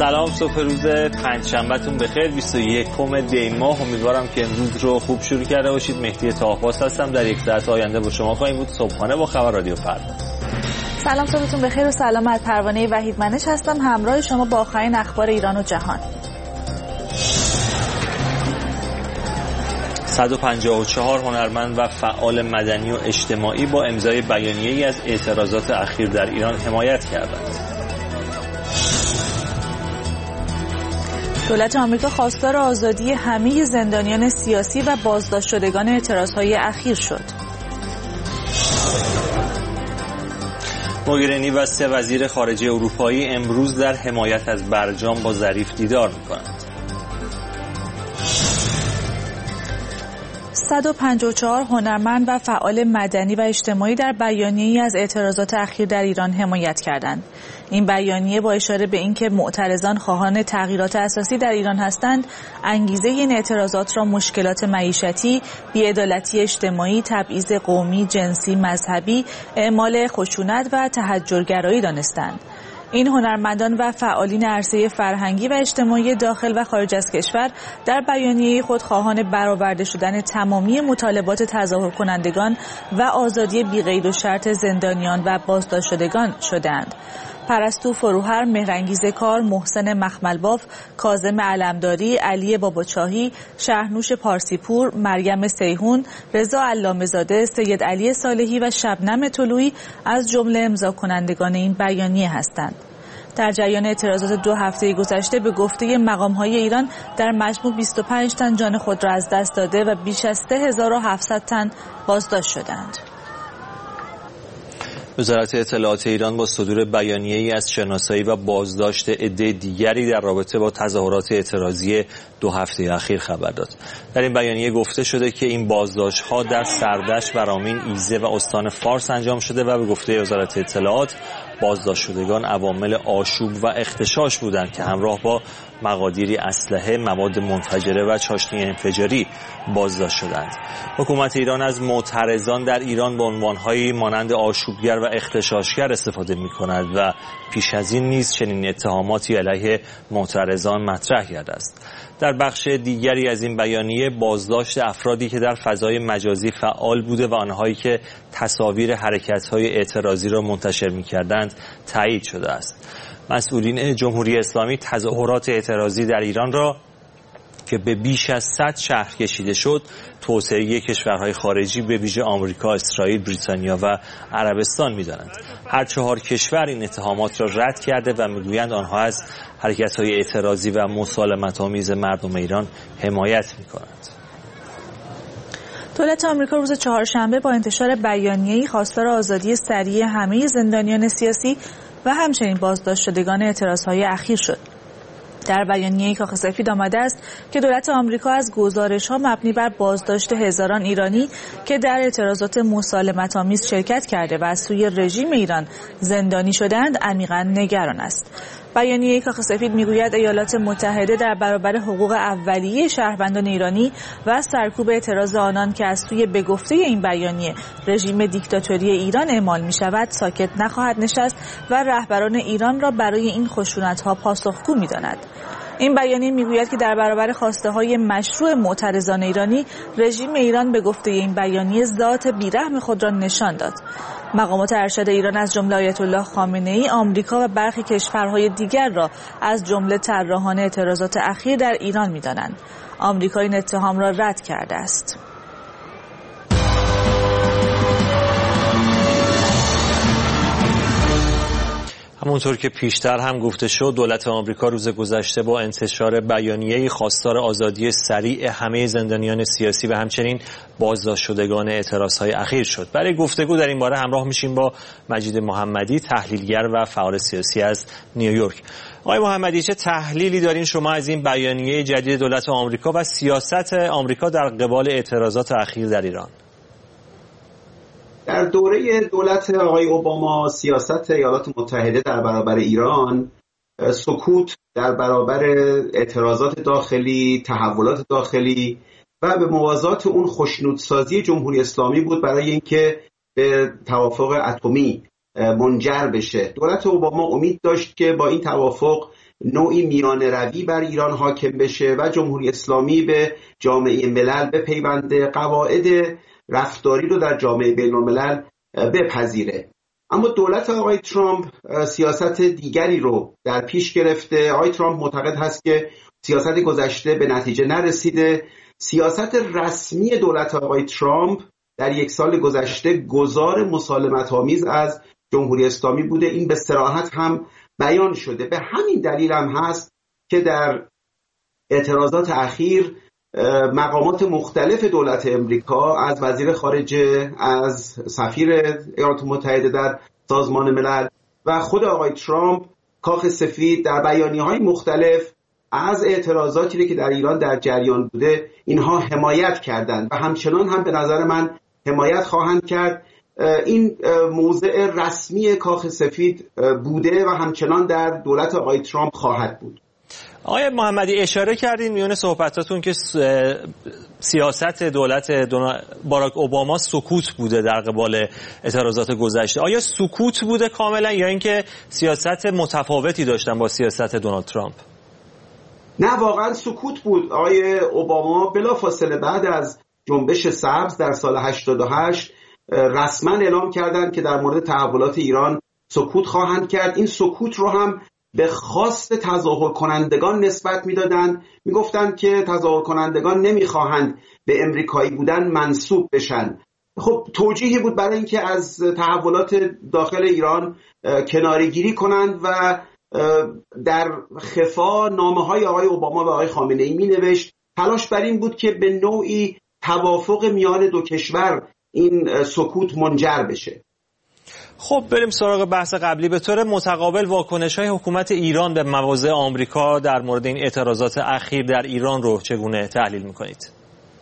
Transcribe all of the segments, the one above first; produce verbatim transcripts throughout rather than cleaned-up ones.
سلام، صبح روز پنجشنبهتون بخیر. بیست و یکم دی ماه. امیدوارم که امروز رو خوب شروع کرده باشید. مهدی طاه‌باز هستم. در یک ساعت آینده با شما خواهیم بود. صبحانه با خبر رادیو فردا. سلام، صبحتون بخیر و سلامت. پروانه وحید منش هستم، همراه شما با آخرین اخبار ایران و جهان. صد و پنجاه و چهار هنرمند و فعال مدنی و اجتماعی با امضای بیانیه‌ای از اعتراضات اخیر در ایران حمایت کردند. دولت آمریکا خواستار آزادی همه زندانیان سیاسی و بازداشت شدگان اعتراضهای اخیر شد. موگرینی و سه وزیر خارجه اروپایی امروز در حمایت از برجام با ظریف دیدار می‌کنند. صد و پنجاه و چهار هنرمند و فعال مدنی و اجتماعی در بیانیه‌ای از اعتراضات اخیر در ایران حمایت کردند. این بیانیه با اشاره به اینکه معترضان خواهان تغییرات اساسی در ایران هستند، انگیزه این اعتراضات را مشکلات معیشتی، بی‌عدالتی اجتماعی، تبعیض قومی، جنسی، مذهبی، اعمال خشونت و تحجرگرایی دانستند. این هنرمندان و فعالین عرصه فرهنگی و اجتماعی داخل و خارج از کشور در بیانیه خود خواهان برآورده شدن تمامی مطالبات تظاهر کنندگان و آزادی بی‌قید و شرط زندانیان و بازداشت شدگان شدند. پرستو فروهر، مهرانگیز کار، محسن مخملباف، کاظم علمداری، علی باباچاهی، شهرنوش پارسیپور، مریم سیهون، رضا علامه‌زاده، سید علی صالحی و شبنم طلویی از جمله امضا کنندگان این بیانیه هستند. در جریان اعتراضات دو هفته گذشته به گفته مقام‌های ایران در مجموع بیست و پنج تن جان خود را از دست داده و بیش از سه هزار و هفتصد تن بازداشت شدند. وزارت اطلاعات ایران با صدور بیانیه‌ای از شناسایی و بازداشت عده دیگری در رابطه با تظاهرات اعتراضی دو هفته اخیر خبر داد. در این بیانیه گفته شده که این بازداشت‌ها در سردشت، ورامین، ایزه و استان فارس انجام شده و به گفته وزارت اطلاعات بازداشت شدگان عوامل آشوب و اغتشاش بودند که همراه با مقادیری اسلحه، مواد منفجره و چاشنی انفجاری بازداشت شدند. حکومت ایران از معترضان در ایران به عنوان‌هایی مانند آشوبگر و اغتشاشگر استفاده می‌کند و پیش از این نیز چنین اتهاماتی علیه معترضان مطرح کرده است. در بخش دیگری از این بیانیه بازداشت افرادی که در فضای مجازی فعال بوده و آنهایی که تصاویر حرکت‌های اعتراضی را منتشر می‌کردند تایید شده است. مسئولین جمهوری اسلامی تظاهرات اعتراضی در ایران را که به بیش از صد شهر کشیده شد، توسعه کشورهای خارجی به ویژه آمریکا، اسرائیل، بریتانیا و عربستان می‌دانند. هر چهار کشور این اتهامات را رد کرده و می‌گویند آنها از حرکت‌های اعتراضی و مسالمت‌آمیز مردم ایران حمایت می‌کنند. دولت آمریکا روز چهارشنبه با انتشار بیانیه‌ای خواستار آزادی سریع همه زندانیان سیاسی و همچنین بازداشت شدگان اعتراضهای اخیر شد. در بیانیه‌ای کاخ سفید آمده است که دولت آمریکا از گزارش‌ها مبنی بر بازداشت هزاران ایرانی که در اعتراضات مسالمت‌آمیز شرکت کرده و از سوی رژیم ایران زندانی شدند عمیقاً نگران است. بیانیه کاخ سفید میگوید ایالات متحده در برابر حقوق اولیه شهروندان ایرانی و سرکوب اعتراض آنان که از سوی به گفته این بیانیه رژیم دیکتاتوری ایران اعمال می شود ساکت نخواهد نشست و رهبران ایران را برای این خشونت‌ها پاسخگو می داند. این بیانیه میگوید که در برابر خواسته های مشروع معترضان ایرانی رژیم ایران به گفته این بیانیه ذات بیرحم خود را نشان داد. مقامات ارشد ایران از جمله آیت الله خامنه‌ای، آمریکا و برخی کشورهای دیگر را از جمله طراحان اعتراضات اخیر در ایران می‌دانند. آمریکا این اتهام را رد کرده است. همونطور که پیشتر هم گفته شد، دولت آمریکا روز گذشته با انتشار بیانیه‌ای خواستار آزادی سریع همه زندانیان سیاسی و همچنین بازداشت شدگان اعتراضهای اخیر شد. برای گفتگو در این باره همراه میشیم با مجید محمدی، تحلیلگر و فعال سیاسی از نیویورک. آقای محمدی، چه تحلیلی دارین شما از این بیانیه جدید دولت آمریکا و سیاست آمریکا در قبال اعتراضات اخیر در ایران؟ در دوره دولت آقای اوباما سیاست ایالات متحده در برابر ایران سکوت در برابر اعتراضات داخلی، تحولات داخلی و به موازات اون خوشنودسازی جمهوری اسلامی بود برای اینکه به توافق اتمی منجر بشه. دولت اوباما امید داشت که با این توافق نوعی میانه روی بر ایران حاکم بشه و جمهوری اسلامی به جامعه ملل بپیونده، قواعد رفتاری رو در جامعه بین الملل بپذیره. اما دولت آقای ترامپ سیاست دیگری رو در پیش گرفته. آقای ترامپ معتقد هست که سیاست گذشته به نتیجه نرسیده. سیاست رسمی دولت آقای ترامپ در یک سال گذشته گذار مسالمت‌آمیز از جمهوری اسلامی بوده. این به صراحت هم بیان شده. به همین دلیل هم هست که در اعتراضات اخیر مقامات مختلف دولت امریکا، از وزیر خارجه، از سفیر ایالات متحده در سازمان ملل و خود آقای ترامپ، کاخ سفید، در بیانیه‌های مختلف از اعتراضاتی که در ایران در جریان بوده اینها حمایت کردند و همچنان هم به نظر من حمایت خواهند کرد. این موضع رسمی کاخ سفید بوده و همچنان در دولت آقای ترامپ خواهد بود. آقای محمدی، اشاره کردین میون صحبتاتون که سیاست دولت باراک اوباما سکوت بوده در قبال اعتراضات گذشته. آیا سکوت بوده کاملا یا اینکه سیاست متفاوتی داشتن با سیاست دونالد ترامپ؟ نه، واقعا سکوت بود. آقای اوباما بلافاصله بعد از جنبش سبز در سال هشتاد و هشت رسما اعلام کردند که در مورد تحولات ایران سکوت خواهند کرد. این سکوت رو هم به خواست تظاهر کنندگان نسبت میدادند. میگفتند که تظاهر کنندگان نمیخواهند به امریکایی بودن منسوب بشن. خب توجیهی بود برای اینکه از تحولات داخل ایران کناره‌گیری کنند و در خفا نامه‌های آقای اوباما و آقای خامنه‌ای مینوشت. تلاش بر این بود که به نوعی توافق میان دو کشور این سکوت منجر بشه. خب بریم سراغ بحث قبلی. به طور متقابل واکنش‌های حکومت ایران به مواضع آمریکا در مورد این اعتراضات اخیر در ایران رو چگونه تحلیل می‌کنید؟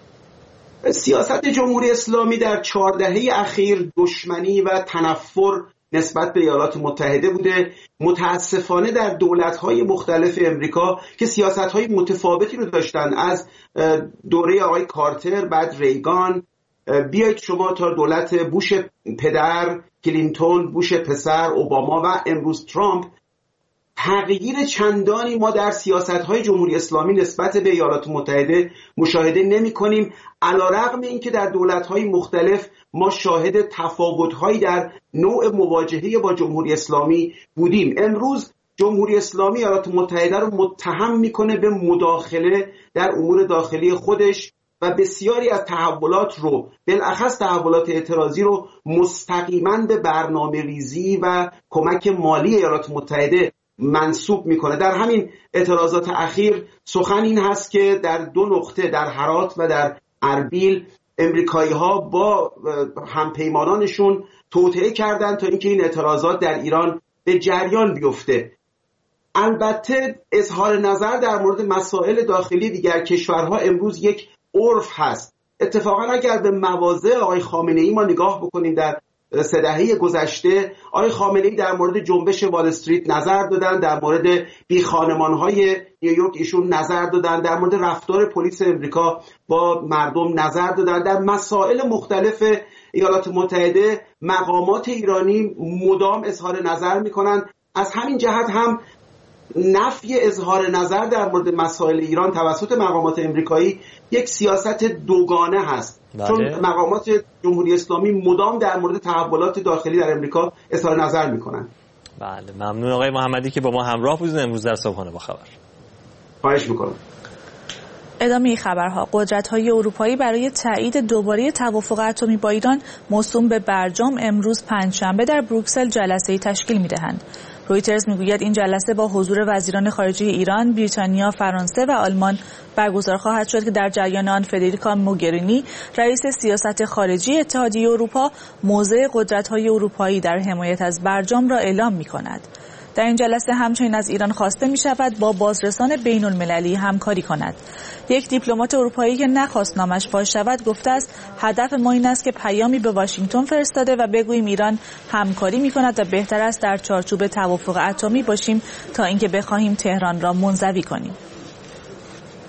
سیاست جمهوری اسلامی در چهار دهه اخیر دشمنی و تنفر نسبت به ایالات متحده بوده. متاسفانه در دولت‌های مختلف امریکا که سیاست‌های متفاوتی رو داشتن، از دوره آقای کارتر، بعد ریگان، بیایید شما تا دولت بوش پدر، کلینتون، بوش پسر، اوباما و امروز ترامپ، تغییر چندانی ما در سیاست‌های جمهوری اسلامی نسبت به ایالات متحده مشاهده نمی‌کنیم، علی‌رغم اینکه در دولت‌های مختلف ما شاهد تفاوت‌هایی در نوع مواجهه با جمهوری اسلامی بودیم. امروز جمهوری اسلامی ایالات متحده رو متهم می‌کنه به مداخله در امور داخلی خودش و بسیاری از تحولات رو، بالاخص تحولات اعتراضی رو، مستقیما به برنامه ریزی و کمک مالی ایالات متحده منسوب میکنه. در همین اعتراضات اخیر سخن این هست که در دو نقطه، در هرات و در اربیل، امریکایی ها با همپیمانانشون توطئه کردند تا اینکه این اعتراضات در ایران به جریان بیفته. البته اظهار نظر در مورد مسائل داخلی دیگر کشورها امروز یک عرف هست. اتفاقا اگر به مواضع آقای خامنه‌ای ما نگاه بکنیم، در سه دهه گذشته آقای خامنه‌ای در مورد جنبش وال استریت نظر دادن، در مورد بی خانمان‌های نیویورک ایشون نظر دادن، در مورد رفتار پلیس امریکا با مردم نظر دادن. در مسائل مختلف ایالات متحده مقامات ایرانی مدام اظهار نظر می‌کنند. از همین جهت هم نفی اظهار نظر در مورد مسائل ایران توسط مقامات امریکایی یک سیاست دوگانه هست. بله. چون مقامات جمهوری اسلامی مدام در مورد تحولات داخلی در امریکا اظهار نظر میکنن. بله، ممنون آقای محمدی که با ما همراه بودید امروز در صبحانه با خبر. خواهش میکنم. ادامه خبرها. قدرت‌های اروپایی برای تایید دوباره توافق اتمی با ایران موسوم به برجام امروز پنجشنبه در بروکسل جلسه‌ای تشکیل می‌دهند. رویترز میگوید این جلسه با حضور وزیران خارجه ایران، بریتانیا، فرانسه و آلمان برگزار خواهد شد که در جریان آن فدریکا موگرینی، رئیس سیاست خارجی اتحادیه اروپا، موضع قدرت‌های اروپایی در حمایت از برجام را اعلام می‌کند. در این جلسه همچنین از ایران خواسته می شود با بازرسان بین المللی همکاری کند. یک دیپلمات اروپایی که نخواست نامش فاش شود گفته است هدف ما این است که پیامی به واشنگتن فرستاده و بگوییم ایران همکاری می کند و بهتر است در چارچوب توافق اتمی باشیم تا اینکه بخواهیم تهران را منزوی کنیم.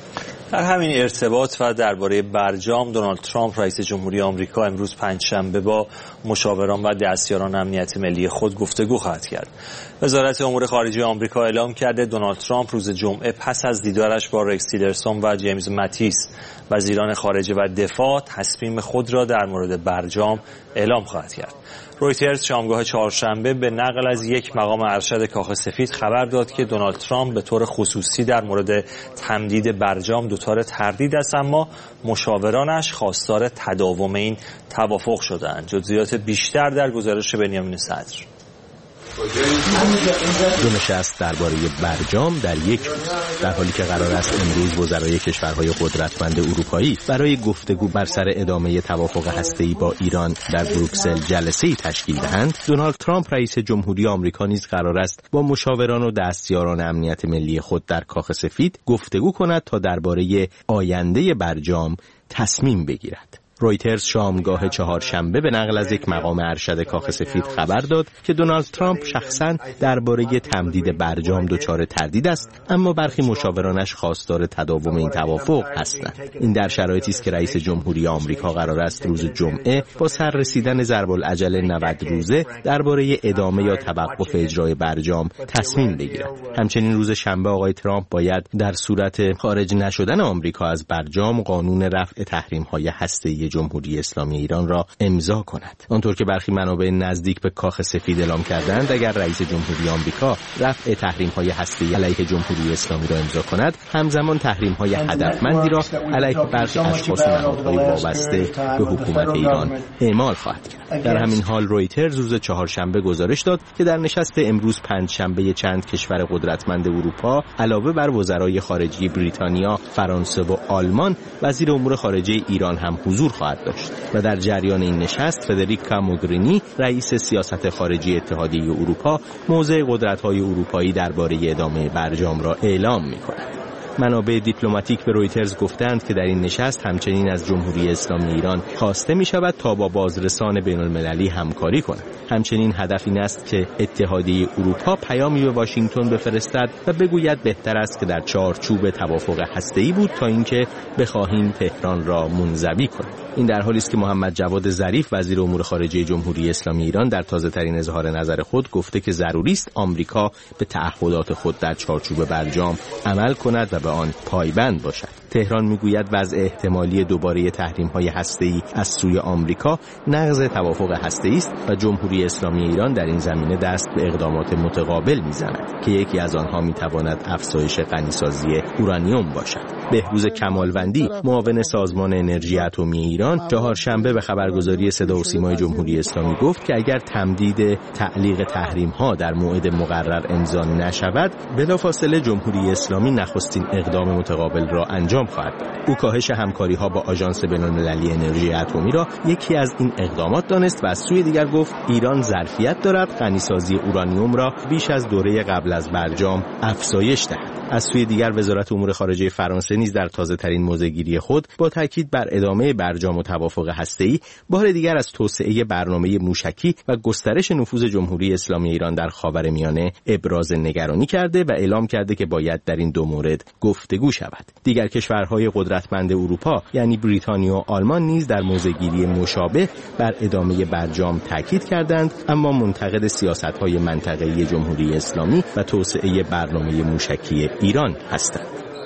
در همین ارتباط و درباره برجام، دونالد ترامپ رئیس جمهوری آمریکا امروز پنجشنبه با مشاوران و دستیاران امنیت ملی خود گفتگو خواهد کرد. وزارت امور خارجه آمریکا اعلام کرده دونالد ترامپ روز جمعه پس از دیدارش با رکس تیلرسون و جیمز ماتیس وزیران خارجه و دفاع تصمیم خود را در مورد برجام اعلام خواهد کرد. رویترز شامگاه چهارشنبه به نقل از یک مقام ارشد کاخ سفید خبر داد که دونالد ترامپ به طور خصوصی در مورد تمدید برجام دچار تردید است، اما مشاورانش خواستار تداوم این توافق شدند. جزئیات بیشتر در گزارش بنیامین صدر. دو نشست درباره برجام در یک روز، در حالی که قرار است امروز وزرای کشورهای قدرتمند اروپایی برای گفتگو بر سر ادامه توافق هسته‌ای با ایران در بروکسل جلسه‌ای تشکیل دهند، دونالد ترامپ رئیس جمهوری آمریکا نیز قرار است با مشاوران و دستیاران امنیت ملی خود در کاخ سفید گفتگو کند تا درباره آینده برجام تصمیم بگیرد. رویترز شامگاه چهارشنبه به نقل از یک مقام ارشد کاخ سفید خبر داد که دونالد ترامپ شخصاً درباره تمدید برجام دچار تردید است، اما برخی مشاورانش خواستار تداوم این توافق هستند. این در شرایطی است که رئیس جمهوری آمریکا قرار است روز جمعه با سر رسیدن ضرب العجل نود روزه درباره ادامه یا توقف اجرای برجام تصمیم بگیرد. همچنین روز شنبه آقای ترامپ باید در صورت خارج نشدن آمریکا از برجام قانون رفع تحریم‌های هسته‌ای جمهوری اسلامی ایران را امضا کند. آنطور که برخی منابع نزدیک به کاخ سفید اعلام کردند، اگر رئیس جمهوری آمریکا رفع تحریم‌های هسته‌ای علیه جمهوری اسلامی را امضا کند، همزمان تحریم‌های هدفمندی را علیه برخی اشخاص و نهادهای وابسته به حکومت ایران اعمال خواهد کرد. در همین حال رویترز روز چهارشنبه گزارش داد که در نشست امروز پنجشنبه چند کشور قدرتمند اروپا علاوه بر وزرای خارجه بریتانیا، فرانسه و آلمان، وزیر امور خارجه ایران هم حضور خواهد داشت و در جریان این نشست فدریکا موگرینی رئیس سیاست خارجی اتحادیه اروپا موضع قدرت‌های اروپایی درباره ادامه برجام را اعلام می‌کند. منابع دیپلماتیک به رویترز گفتند که در این نشست همچنین از جمهوری اسلامی ایران خواسته می شود تا با بازرسان بین المللی همکاری کند. همچنین هدف این است که اتحادیه اروپا پیامی به واشنگتن بفرستد و بگوید بهتر است که در چارچوب توافق هسته‌ای بود تا اینکه بخواهیم تهران را منزوی کنیم. این در حالی است که محمد جواد ظریف وزیر امور خارجه جمهوری اسلامی ایران در تازه‌ترین اظهار نظر خود گفته که ضروری است آمریکا به تعهدات خود در چارچوب برجام عمل کند و به آن پایبند باشد. تهران میگوید وضع احتمالی دوباره تحریم‌های هسته‌ای از سوی آمریکا نقض توافق هسته‌ای است و جمهوری اسلامی ایران در این زمینه دست به اقدامات متقابل میزند که یکی از آنها میتواند افزایش غنیسازی اورانیوم باشد. بهروز کمالوندی معاون سازمان انرژی اتمی ایران چهارشنبه به خبرگزاری صدا و سیمای جمهوری اسلامی گفت که اگر تمدید تعلیق تحریم‌ها در موعد مقرر امضا نشود، بلافاصله جمهوری اسلامی نخستین اقدام متقابل را انجام خواهد داد. او کاهش همکاری‌ها با آژانس بین‌المللی انرژی اتمی را یکی از این اقدامات دانست و از سوی دیگر گفت ایران ظرفیت دارد غنیسازی اورانیوم را بیش از دوره قبل از برجام افزایش دهد. از سوی دیگر وزارت امور خارجه فرانسه نیز در تازه‌ترین موضع‌گیری خود با تاکید بر ادامه برجام و توافق هسته‌ای بار دیگر از توسعه برنامه موشکی و گسترش نفوذ جمهوری اسلامی ایران در خاورمیانه ابراز نگرانی کرده و اعلام کرده که باید در این دو مورد گفتگو شود. دیگر کشورهای قدرتمند اروپا یعنی بریتانیا و آلمان نیز در موضع‌گیری مشابه بر ادامه برجام تاکید کردند، اما منتقد سیاست‌های منطقه‌ای جمهوری اسلامی و توسعه برنامه موشکی ایران هستند.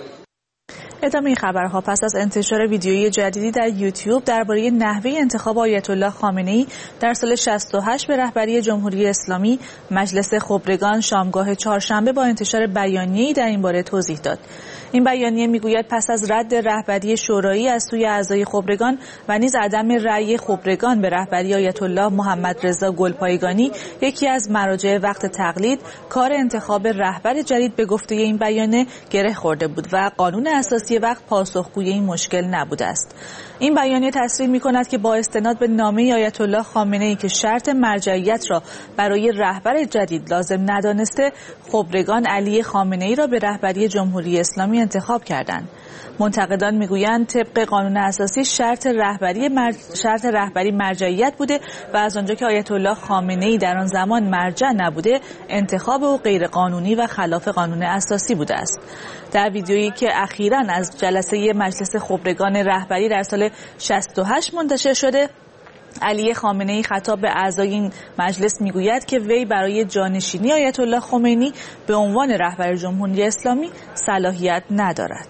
ادامه این خبرها پس از انتشار ویدیویی جدیدی در یوتیوب درباره نحوه انتخاب آیت الله خامنه‌ای در سال شصت و هشت به رهبری جمهوری اسلامی، مجلس خبرگان شامگاه چهارشنبه با انتشار بیانیه‌ای در این باره توضیح داد. این بیانیه میگوید پس از رد رهبری شورایی از سوی اعضای خبرگان و نیز عدم رأی خبرگان به رهبری آیت الله محمد رضا گلپایگانی، یکی از مراجع وقت تقلید، کار انتخاب رهبر جدید به گفته این بیانیه گره خورده بود و قانون اساسی وقت پاسخگوی این مشکل نبوده است. این بیانیه تصریح می‌کند که با استناد به نامه آیت الله خامنه‌ای که شرط مرجعیت را برای رهبر جدید لازم ندانسته، خبرگان علی خامنه‌ای را به رهبری جمهوری اسلامی انتخاب کردند. منتقدان میگویند طبق قانون اساسی شرط رهبری مر... شرط رهبری مرجعیت بوده و از آنجا که آیت الله خامنه‌ای در آن زمان مرجع نبوده، انتخاب او غیر قانونی و خلاف قانون اساسی بوده است. در ویدیویی که اخیراً از جلسه مجلس خبرگان رهبری در سال شصت و هشت منتشر شده، علی خامنه‌ای خطاب به اعضای این مجلس میگوید که وی برای جانشینی آیت الله خمینی به عنوان رهبر جمهوری اسلامی صلاحیت ندارد.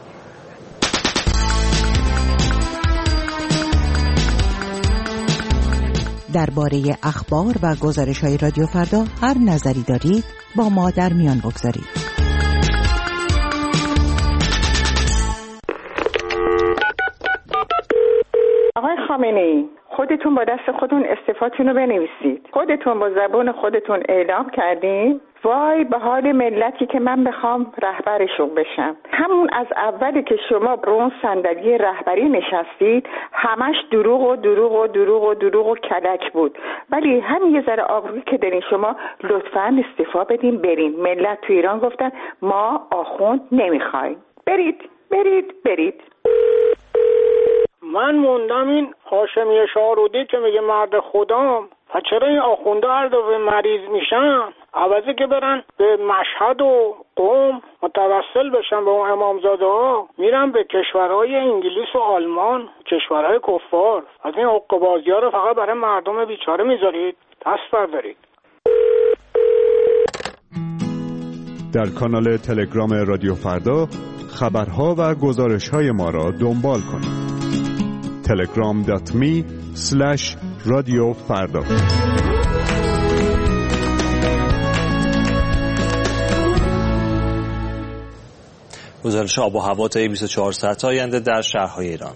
درباره اخبار و گزارش‌های رادیو فردا هر نظری دارید با ما در میان بگذارید. آقای خامنه‌ای، خودتون با دست خودتون استعفاتون رو بنویسید. خودتون با زبون خودتون اعلام کردین وای به حال ملتی که من بخوام رهبرشون بشم. همون از اولی که شما رو اون صندلی رهبری نشستید همش دروغ و دروغ و دروغ و دروغ و کلک بود. ولی همین یه ذره آبرویی که دارین شما لطفاً استعفا بدین برین. ملت تو ایران گفتن ما آخوند نمیخوایم. برید برید برید. من موندم این هاشمی شاروده که میگه مرد خدام، و چرا این آخونده هر دفعه مریض میشن عوضی که برن به مشهد و قم متوسل بشن به اون امامزاده ها، میرن به کشورهای انگلیس و آلمان، کشورهای کفار. از این حقه‌بازی ها رو فقط برای مردم بیچاره میذارید. دست بردارید. در کانال تلگرام رادیو فردا خبرها و گزارش‌های ما را دنبال کنید. تلگرام دات می اسلش رادیو فردا. گزارش آب و هوا تا بیست و چهار ساعت آینده در شهرهای ایران.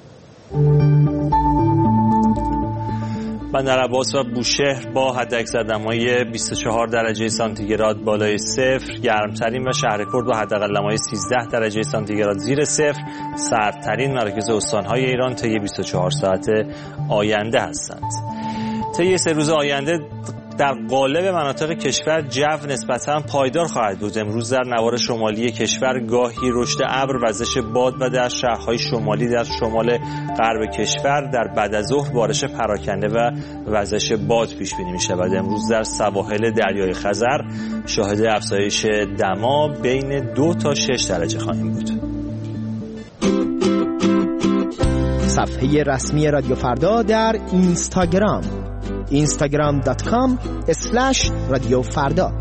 بندر عباس و بوشهر با حداکثر دمای بیست و چهار درجه سانتیگراد بالای صفر، گرمترین و شهرکرد با حداقل دمای سیزده درجه سانتیگراد زیر صفر، سردترین مراکز استان‌های ایران طی بیست و چهار ساعت آینده هستند. طی سه روز آینده در قالب مناطق کشور جو نسبتاً پایدار خواهد بود. امروز در نوار شمالی کشور گاهی رشد ابر، وزش باد و در شهرهای شمالی در شمال غرب کشور در بعد از ظهر بارش پراکنده و وزش باد پیش بینی می شود. امروز در سواحل دریای خزر شاهد افزایش دما بین دو تا شش درجه خواهیم بود. صفحه رسمی رادیو فردا در اینستاگرام اینستاگرام دات کام اسلش رادیو فردا.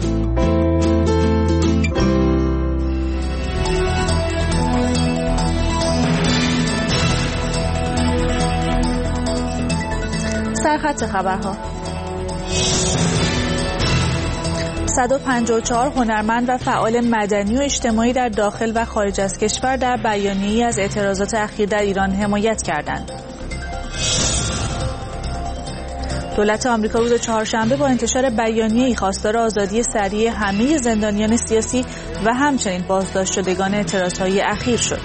سرخط خبرها. صد و پنجاه و چهار هنرمند و فعال مدنی و اجتماعی در داخل و خارج از کشور در بیانیه‌ای از اعتراضات اخیر در ایران حمایت کردند. دولت آمریکا روز چهارشنبه با انتشار بیانیه‌ای خواستار آزادی سریع همه زندانیان سیاسی و همچنین بازداشت شدگان اعتراضهای اخیر شد.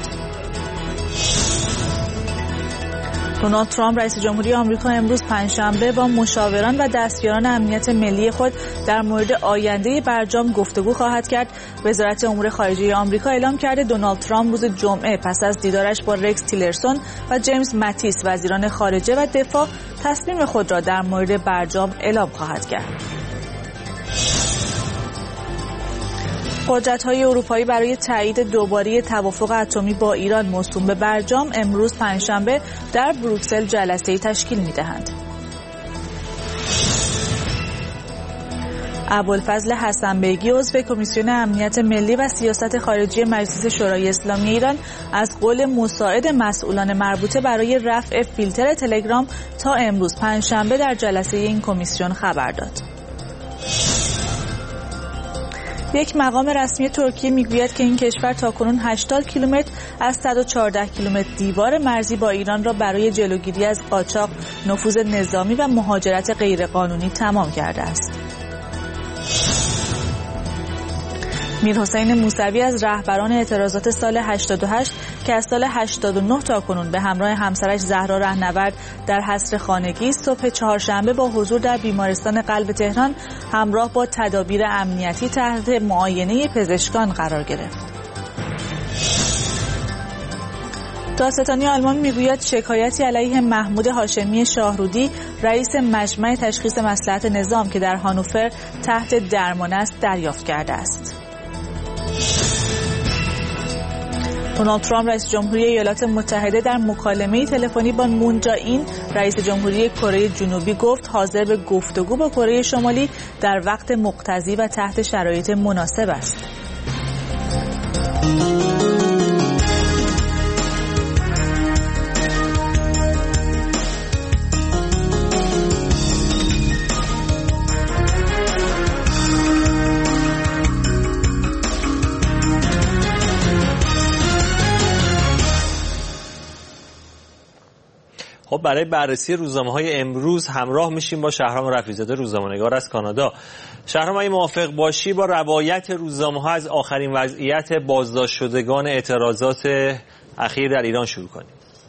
دونالد ترامپ رئیس جمهوری آمریکا امروز پنجشنبه با مشاوران و دستیاران امنیت ملی خود در مورد آینده برجام گفتگو خواهد کرد. وزارت امور خارجه آمریکا اعلام کرده دونالد ترامپ روز جمعه پس از دیدارش با رکس تیلرسون و جیمز ماتیس وزیران خارجه و دفاع تصمیم خود را در مورد برجام اعلام خواهد کرد. قدرت‌های اروپایی برای تایید دوباره توافق اتمی با ایران موسوم به برجام امروز پنجشنبه در بروکسل جلسه‌ای تشکیل می‌دهند. ابوالفضل حسن‌بیگی عضو کمیسیون امنیت ملی و سیاست خارجی مجلس شورای اسلامی ایران از قول مساعد مسئولان مربوطه برای رفع فیلتر تلگرام تا امروز پنجشنبه در جلسه این کمیسیون خبر داد. یک مقام رسمی ترکیه میگوید که این کشور تاکنون هشتاد کیلومتر از صد و چهارده کیلومتر دیوار مرزی با ایران را برای جلوگیری از قاچاق، نفوذ نظامی و مهاجرت غیرقانونی تمام کرده است. میرحسین موسوی از رهبران اعتراضات سال هشتاد و هشت که از سال هشتاد و نه تا کنون به همراه همسرش زهرا رهنورد در حصر خانگی صبح چهارشنبه با حضور در بیمارستان قلب تهران همراه با تدابیر امنیتی تحت معاینه پزشکان قرار گرفت. دادستانی آلمان میگوید شکایتی علیه محمود هاشمی شاهرودی رئیس مجمع تشخیص مصلحت نظام که در هانوفر تحت درمان است دریافت کرده است. دونالد ترامپ رئیس جمهوری ایالات متحده در مکالمه تلفنی با مون جه این رئیس جمهوری کره جنوبی گفت حاضر به گفتگو با کره شمالی در وقت مقتضی و تحت شرایط مناسب است. خب برای بررسی روزنامه‌های امروز همراه میشیم با شهرام رفیع‌زاده، روزنامه‌نگار از کانادا. شهرام، اگه موافق باشی با روایت روزنامه‌ها از آخرین وضعیت بازداشت شدگان اعتراضات اخیر در ایران شروع کنیم.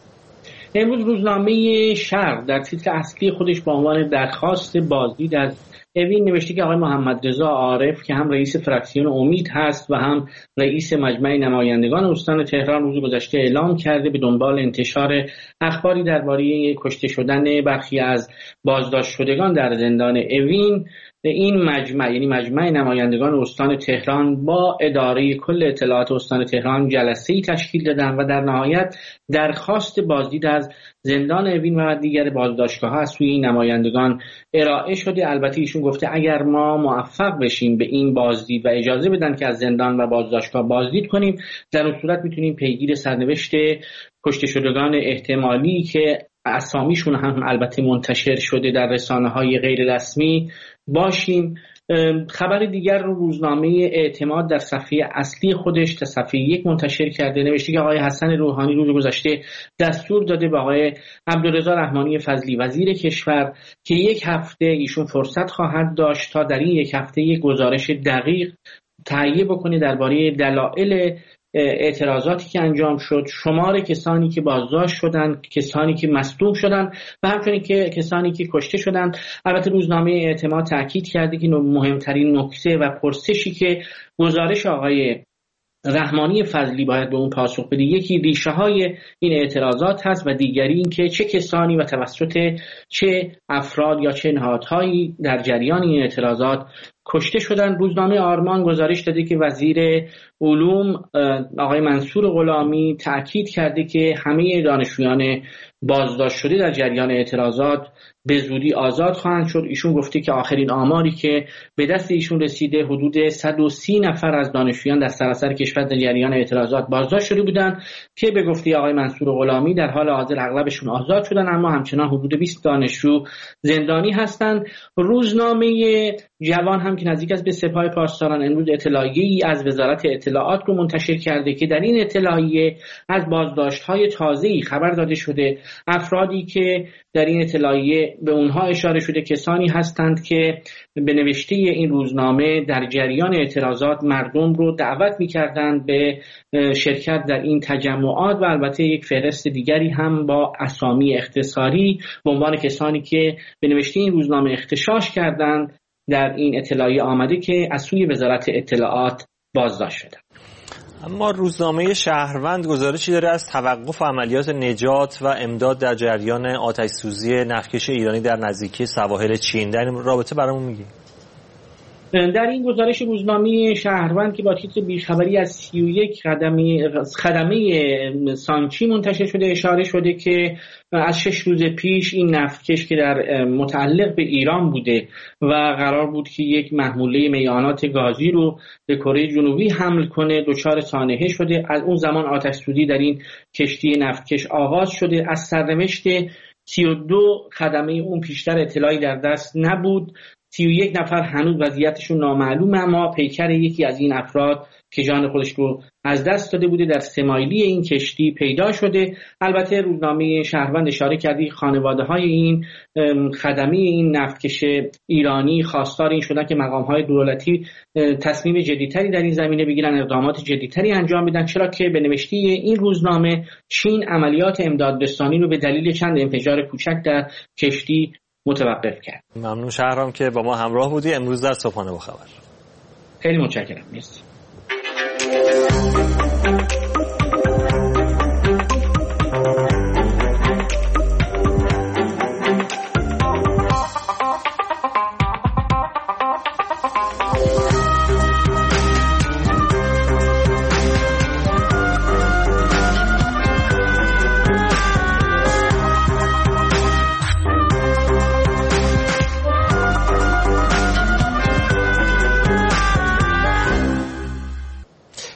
امروز روزنامه شرق در تیتر اصلی خودش با عنوان درخواست بازدید از اوین نوشته که آقای محمد رضا عارف که هم رئیس فراکسیون امید هست و هم رئیس مجمع نمایندگان استان تهران روز گذشته اعلام کرده به دنبال انتشار اخباری درباره کشته شدن برخی از بازداشت شدگان در زندان اوین، این مجمع یعنی مجمع نمایندگان استان تهران با اداره کل اطلاعات استان تهران جلسه‌ای تشکیل دادن و در نهایت درخواست بازدید از زندان اوین و دیگر بازداشتگاه‌ها از سوی این نمایندگان ارائه شده. البته ایشون گفته اگر ما موفق بشیم به این بازدید و اجازه بدن که از زندان و بازداشتگاه بازدید کنیم، در اون صورت میتونیم پیگیر سرنوشت کشته شدگان احتمالی که اسامیشون هم البته منتشر شده در رسانه‌های غیر رسمی باشیم. خبر دیگر رو روزنامه اعتماد در صفحه اصلی خودش تا صفحه یک منتشر کرده، نوشته که آقای حسن روحانی روز گذشته دستور داده به آقای عبدالرضا رحمانی فضلی وزیر کشور که یک هفته ایشون فرصت خواهد داشت تا در این یک هفته یک گزارش دقیق تهیه بکنه درباره دلایل اعتراضاتی که انجام شد، شمار کسانی که بازداشت شدند، کسانی که مصدوم شدند و همچنین که کسانی که کشته شدند. البته روزنامه اعتماد تاکید کرده که مهمترین نکته و پرسشی که گزارش آقای رحمانی فضلی باید به اون پاسخ بده یکی ریشه های این اعتراضات هست و دیگری این که چه کسانی و توسط چه افراد یا چه نهادهایی در جریان این اعتراضات کشته شدن. روزنامه آرمان گزارش داده که وزیر علوم آقای منصور غلامی تأکید کرده که همه دانشجویان بازداشت شده در جریان اعتراضات به زودی آزاد خواهند شد. ایشون گفته که آخرین آماری که به دست ایشون رسیده حدود صد و سی نفر از دانشجویان در سراسر کشور در جریان اعتراضات بازداشت شده بودند که به گفته آقای منصور غلامی در حال حاضر اغلبشون آزاد شدن، اما همچنان حدود بیست دانشجو زندانی هستند. روزنامه جوان هم که نزدیک است به سپاه پاسداران امروز اطلاعیه‌ای از وزارت اطلاعات رو منتشر کرده که در این اطلاعیه از بازداشت‌های تازه‌ای خبر داده شده. افرادی که در این اطلاعیه به اونها اشاره شده کسانی هستند که به نوشته این روزنامه در جریان اعتراضات مردم رو دعوت می‌کردند به شرکت در این تجمعات و البته یک فهرست دیگری هم با اسامی اختصاری به عنوان کسانی که به نوشته این روزنامه اغتشاش کردند در این اطلاعیه آمده که از سوی وزارت اطلاعات بازداشت شدند. اما روزنامه شهروند گزارشی داره از توقف عملیات نجات و امداد در جریان آتش‌سوزی نفتکش ایرانی در نزدیکی سواحل چین. در این رابطه برامون میگی؟ در این گزارش روزنامه شهروند که با تیتر بیخبری از سی و یک خدمه خدمه سانچی منتشر شده اشاره شده که از شش روز پیش این نفتکش که در متعلق به ایران بوده و قرار بود که یک محموله میعانات گازی رو به کره جنوبی حمل کنه دچار سانحه شده. از اون زمان آتش‌سوزی در این کشتی نفتکش آغاز شده. از سرنوشت سی و دو خدمه اون پیشتر اطلاعی در دست نبود. سی و یک نفر هنوز وضعیتشون نامعلومه، اما پیکر یکی از این افراد که جان خودش رو از دست داده بوده در سمایلی این کشتی پیدا شده. البته روزنامه شهروند اشاره کردی خانواده‌های این خدمه این نفتکش ایرانی خواستار این شدن که مقام‌های دولتی تصمیم جدی‌تری در این زمینه بگیرن، اقدامات جدی‌تری انجام بدن، چرا که به نوشته این روزنامه چین عملیات امدادرسانی رو به دلیل چند انفجار کوچک در کشتی متوقف کرد. ممنون شهرام که با ما همراه بودی امروز در صبحانه با خبر. خیلی متشکرم. مرسی.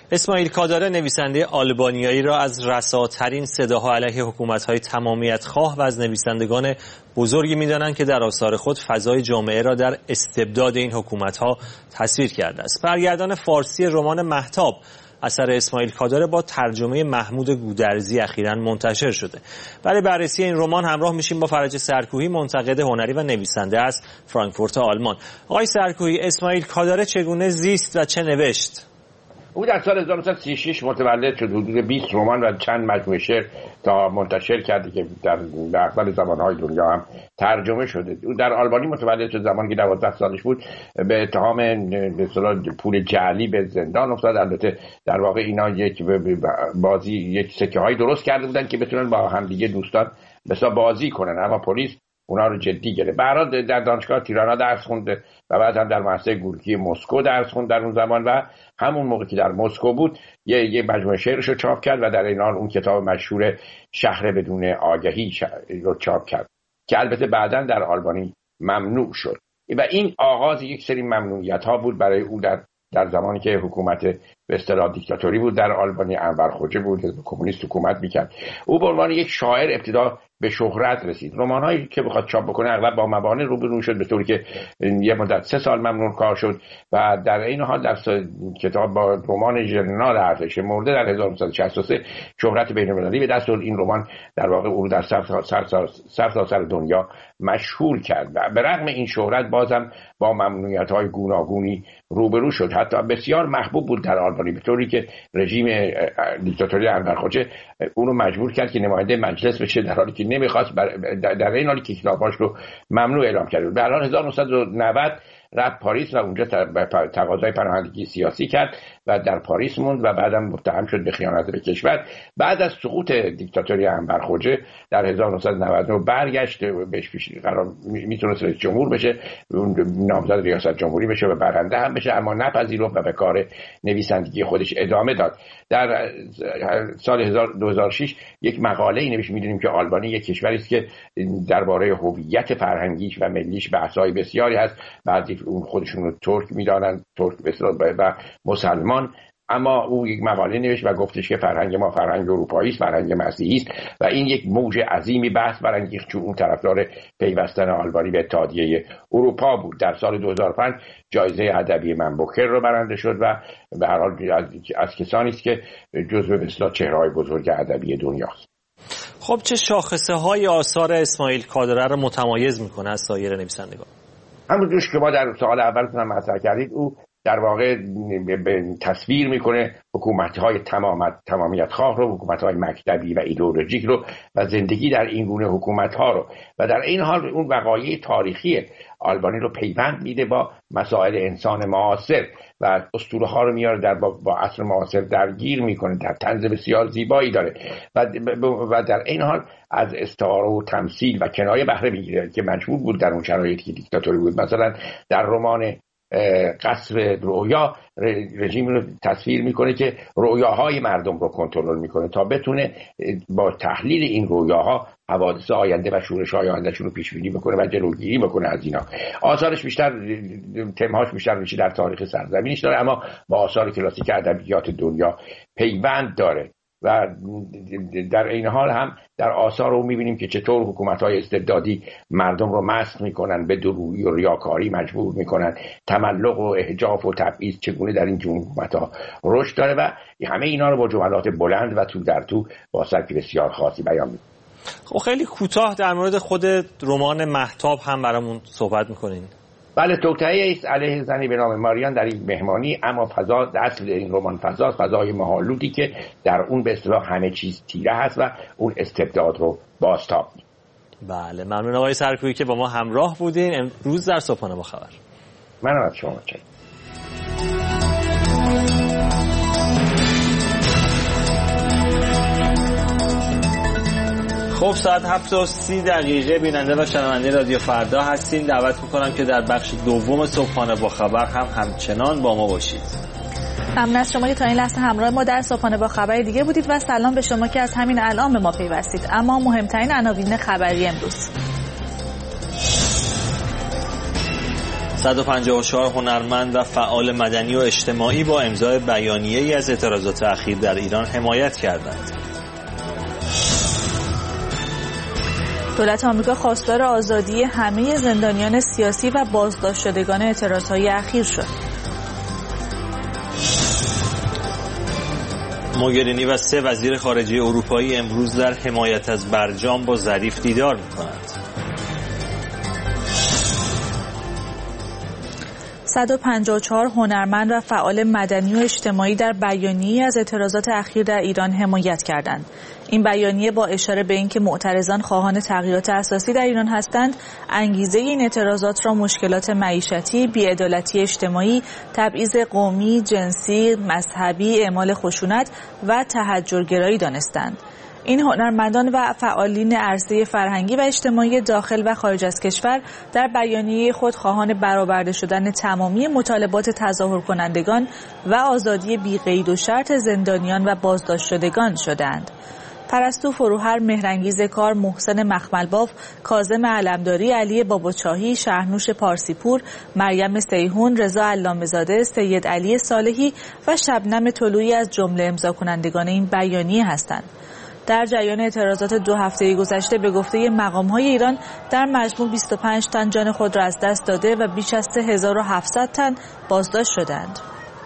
اسماعیل کاداره نویسنده آلبانیایی را از رساترین صداها علیه حکومت‌های تمامیت خواه و از نویسندگان بزرگی می‌دانند که در آثار خود فضای جامعه را در استبداد این حکومت‌ها تصویر کرده است. برگردان فارسی رمان مهتاب اثر اسماعیل کاداره با ترجمه محمود گودرزی اخیراً منتشر شده. برای بررسی این رمان همراه میشیم با فرج سرکوهی، منتقد هنری و نویسنده از فرانکفورت آلمان. آقای سرکوهی، اسماعیل کاداره چگونه زیست و چه نوشت؟ او در سال هزار و نهصد و سی و شش متولد شد. حدود بیست رمان و چند مجموعه شعر تا منتشر کرده که در اغلب زبان‌های دنیا هم ترجمه شده. او در آلبانی متولد شد زمانی که دوازده سالش بود. به اتهام به اصطلاح پول جعلی به زندان افتاد. البته در واقع اینا یک بازی یک سکه‌های درست کرده بودن که بتونن با هم دیگه دوستان بسا بازی کنن، اما پلیس اونا رو جدی گرفت. به هر حال در دانشگاه تیرانا درس خونده و بعد هم در مدرسه گورکی مسکو درس خوند در اون زمان و همون موقع که در مسکو بود یه یه مجموعه شعرش رو چاپ کرد و در این حال اون کتاب مشهور شهر بدون آگهی رو چاپ کرد که البته بعداً در آلبانی ممنوع شد و این آغاز یک سری ممنوعیت ها بود برای او در در زمانی که حکومت به اصطلاح دیکتاتوری بود در آلبانی. انور خوجه بود، حزب کمونیست حکومت میکرد. او به عنوان یک شاعر ابتدا به شهرت رسید. رمان‌هایی که بخواد چاپ بکنه اغلب با موانع روبرو شد، به طوری که یه مدت سه سال ممنوع کار شد و در این حال در کتاب با رمان ژرنال ارتش مرده در هزار و نهصد و شصت و سه شهرت بین‌المللی به دست آورد. این رمان در واقع او در سرتاسر دنیا مشهور کرد و به رغم این شهرت بازم با ممنوعیت‌های گوناگونی روبرو شد. حتی بسیار محبوب بود در آلبانی، به طوری که رژیم دیکتاتوری انور خوجه اون رو مجبور کرد که نماینده مجلس بشه، در حالی که نمیخواست. در این حالی که کتاباش رو ممنوع اعلام کرد. در حال هزار و نهصد و نود رفت پاریس و اونجا تقاضای پناهندگی سیاسی کرد و در پاریس موند و بعدم متهم شد به خیانت به کشور. بعد از سقوط دیکتاتوری انور خوجه در هزار و نهصد و نود و نه برگشت، بهش پیش قرار میتونست رئیس جمهور بشه، نامزد ریاست جمهوری بشه و برنده هم بشه، اما نپذیرفت و به کار نویسندگی خودش ادامه داد. در سال دو هزار و شش یک مقاله‌ای نوشت. می‌دونیم که آلبانی یک کشوری است که درباره هویت فرهنگیش و ملیش بحث‌های بسیاری هست. بعضی اون خودشون رو ترک می‌دانن، ترک به اصطلاح و مسلمان، اما او یک مقاله نوشت و گفتش که فرهنگ ما فرهنگ اروپایی است، فرهنگ مسیحی است و این یک موج عظیمی بحث برانگیخت، چون اون طرفدار پیوستن آلبانی به اتحادیه اروپا بود. در سال دو هزار و پنج جایزه ادبی من بوکر رو برنده شد و به هر حال از, از کسانی است که جزو به اصطلاح چهره‌های بزرگ ادبی دنیاست. خب چه شاخصه های آثار اسماعیل کاداره رو متمایز میکنه از سایر نویسندگان؟ همونجوری که ما در سال اولتون هم مطرح کردید، او در واقع تصویر میکنه حکومت‌های تمامیت تمامیت خواه رو، حکومت‌های مکتبی و ایدئولوژیک رو و زندگی در این گونه حکومت‌ها رو و در این حال اون وقایع تاریخی آلبانی رو پیوند میده با مسائل انسان معاصر و اسطوره‌ها رو میاره در با, با عصر معاصر درگیر میکنه. در طنز بسیار زیبایی داره و و در این حال از استعاره و تمثیل و کنایه بهره میگیره که مجبور بود در اون شرایطی که دیکتاتوری بود. مثلا در رمان قصر رویا رژیم رو تصویر میکنه که رویاهای مردم رو کنترل میکنه تا بتونه با تحلیل این رویاها حوادث آینده و شورش‌های آیندهشون رو پیش بینی بکنه و جلوگیری بکنه از اینا. آثارش بیشتر تمهاش بیشتر میشه در تاریخ سرزمینش داره، اما با آثار کلاسیک ادبیات دنیا پیوند داره و در این حال هم در آثار رو میبینیم که چطور حکومت‌های استبدادی مردم رو مست میکنن، به درویی و ریاکاری مجبور میکنن، تملق و احجاف و تبعیض چگونه در این جمهور حکومت‌ها رشد داره و همه اینا رو با جملات بلند و تو در تو با سبک بسیار خاصی بیان میکنه. خب خیلی کوتاه در مورد خود رمان مهتاب هم برامون صحبت میکنین. بله، توطئه است علیه زنی به نام ماریان در این مهمانی، اما فضا اصل این رمان فضا فضای مه‌آلودی که در اون به اصطلاح همه چیز تیره هست و اون استبداد رو بازتاب. بله، ممنون آقای سرکویی که با ما همراه بودین امروز در صبحانه با خبر. منم از شما متشکرم. خب ساعت هفت و سی دقیقه بیننده و شنونده رادیو فردا هستین. دعوت میکنم که در بخش دوم صبحانه با خبر هم همچنان با ما باشید. ممنون از شما که تا این لحظه همراه ما در صبحانه با خبر دیگه بودید و سلام به شما که از همین الان به ما پیوستید. اما مهمترین عناوین خبری امروز: صد و پنجاه و چهار هنرمند و فعال مدنی و اجتماعی با امضای بیانیه‌ای از اعتراضات اخیر در ایران حمایت کردند. دولت آمریکا خواستار آزادی همه زندانیان سیاسی و بازداشت شدگان اعتراضهای اخیر شد. موگرینی و سه وزیر خارجه اروپایی امروز در حمایت از برجام با ظریف دیدار می‌کنند. صد و پنجاه و چهار هنرمند و فعال مدنی و اجتماعی در بیانیه‌ای از اعتراضات اخیر در ایران حمایت کردند. این بیانیه با اشاره به اینکه معترضان خواهان تغییرات اساسی در ایران هستند، انگیزه این اعتراضات را مشکلات معیشتی، بی‌عدالتی اجتماعی، تبعیض قومی، جنسی، مذهبی، اعمال خشونت و تحجرگرایی دانستند. این هنرمندان و فعالین عرصه فرهنگی و اجتماعی داخل و خارج از کشور در بیانیه خود خواهان برآورده شدن تمامی مطالبات تظاهر کنندگان و آزادی بی‌قید و شرط زندانیان و بازداشت شدگان شدند. پرستو فروهر، مهرانگیز کار، محسن مخملباف، کاظم علمداری، علی باباچاهی، شهرنوش پارسیپور، مریم سیهون، رضا علامه‌زاده، سید علی صالحی و شبنم طلویی از جمله امضا کنندگان این بیانیه هستند. در جریان اعتراضات دو هفته گذشته به گفته مقام‌های ایران در مجموع بیست و پنج تن جان خود را از دست داده و بیش از سه هزار و هفتصد تن بازداشت شدند.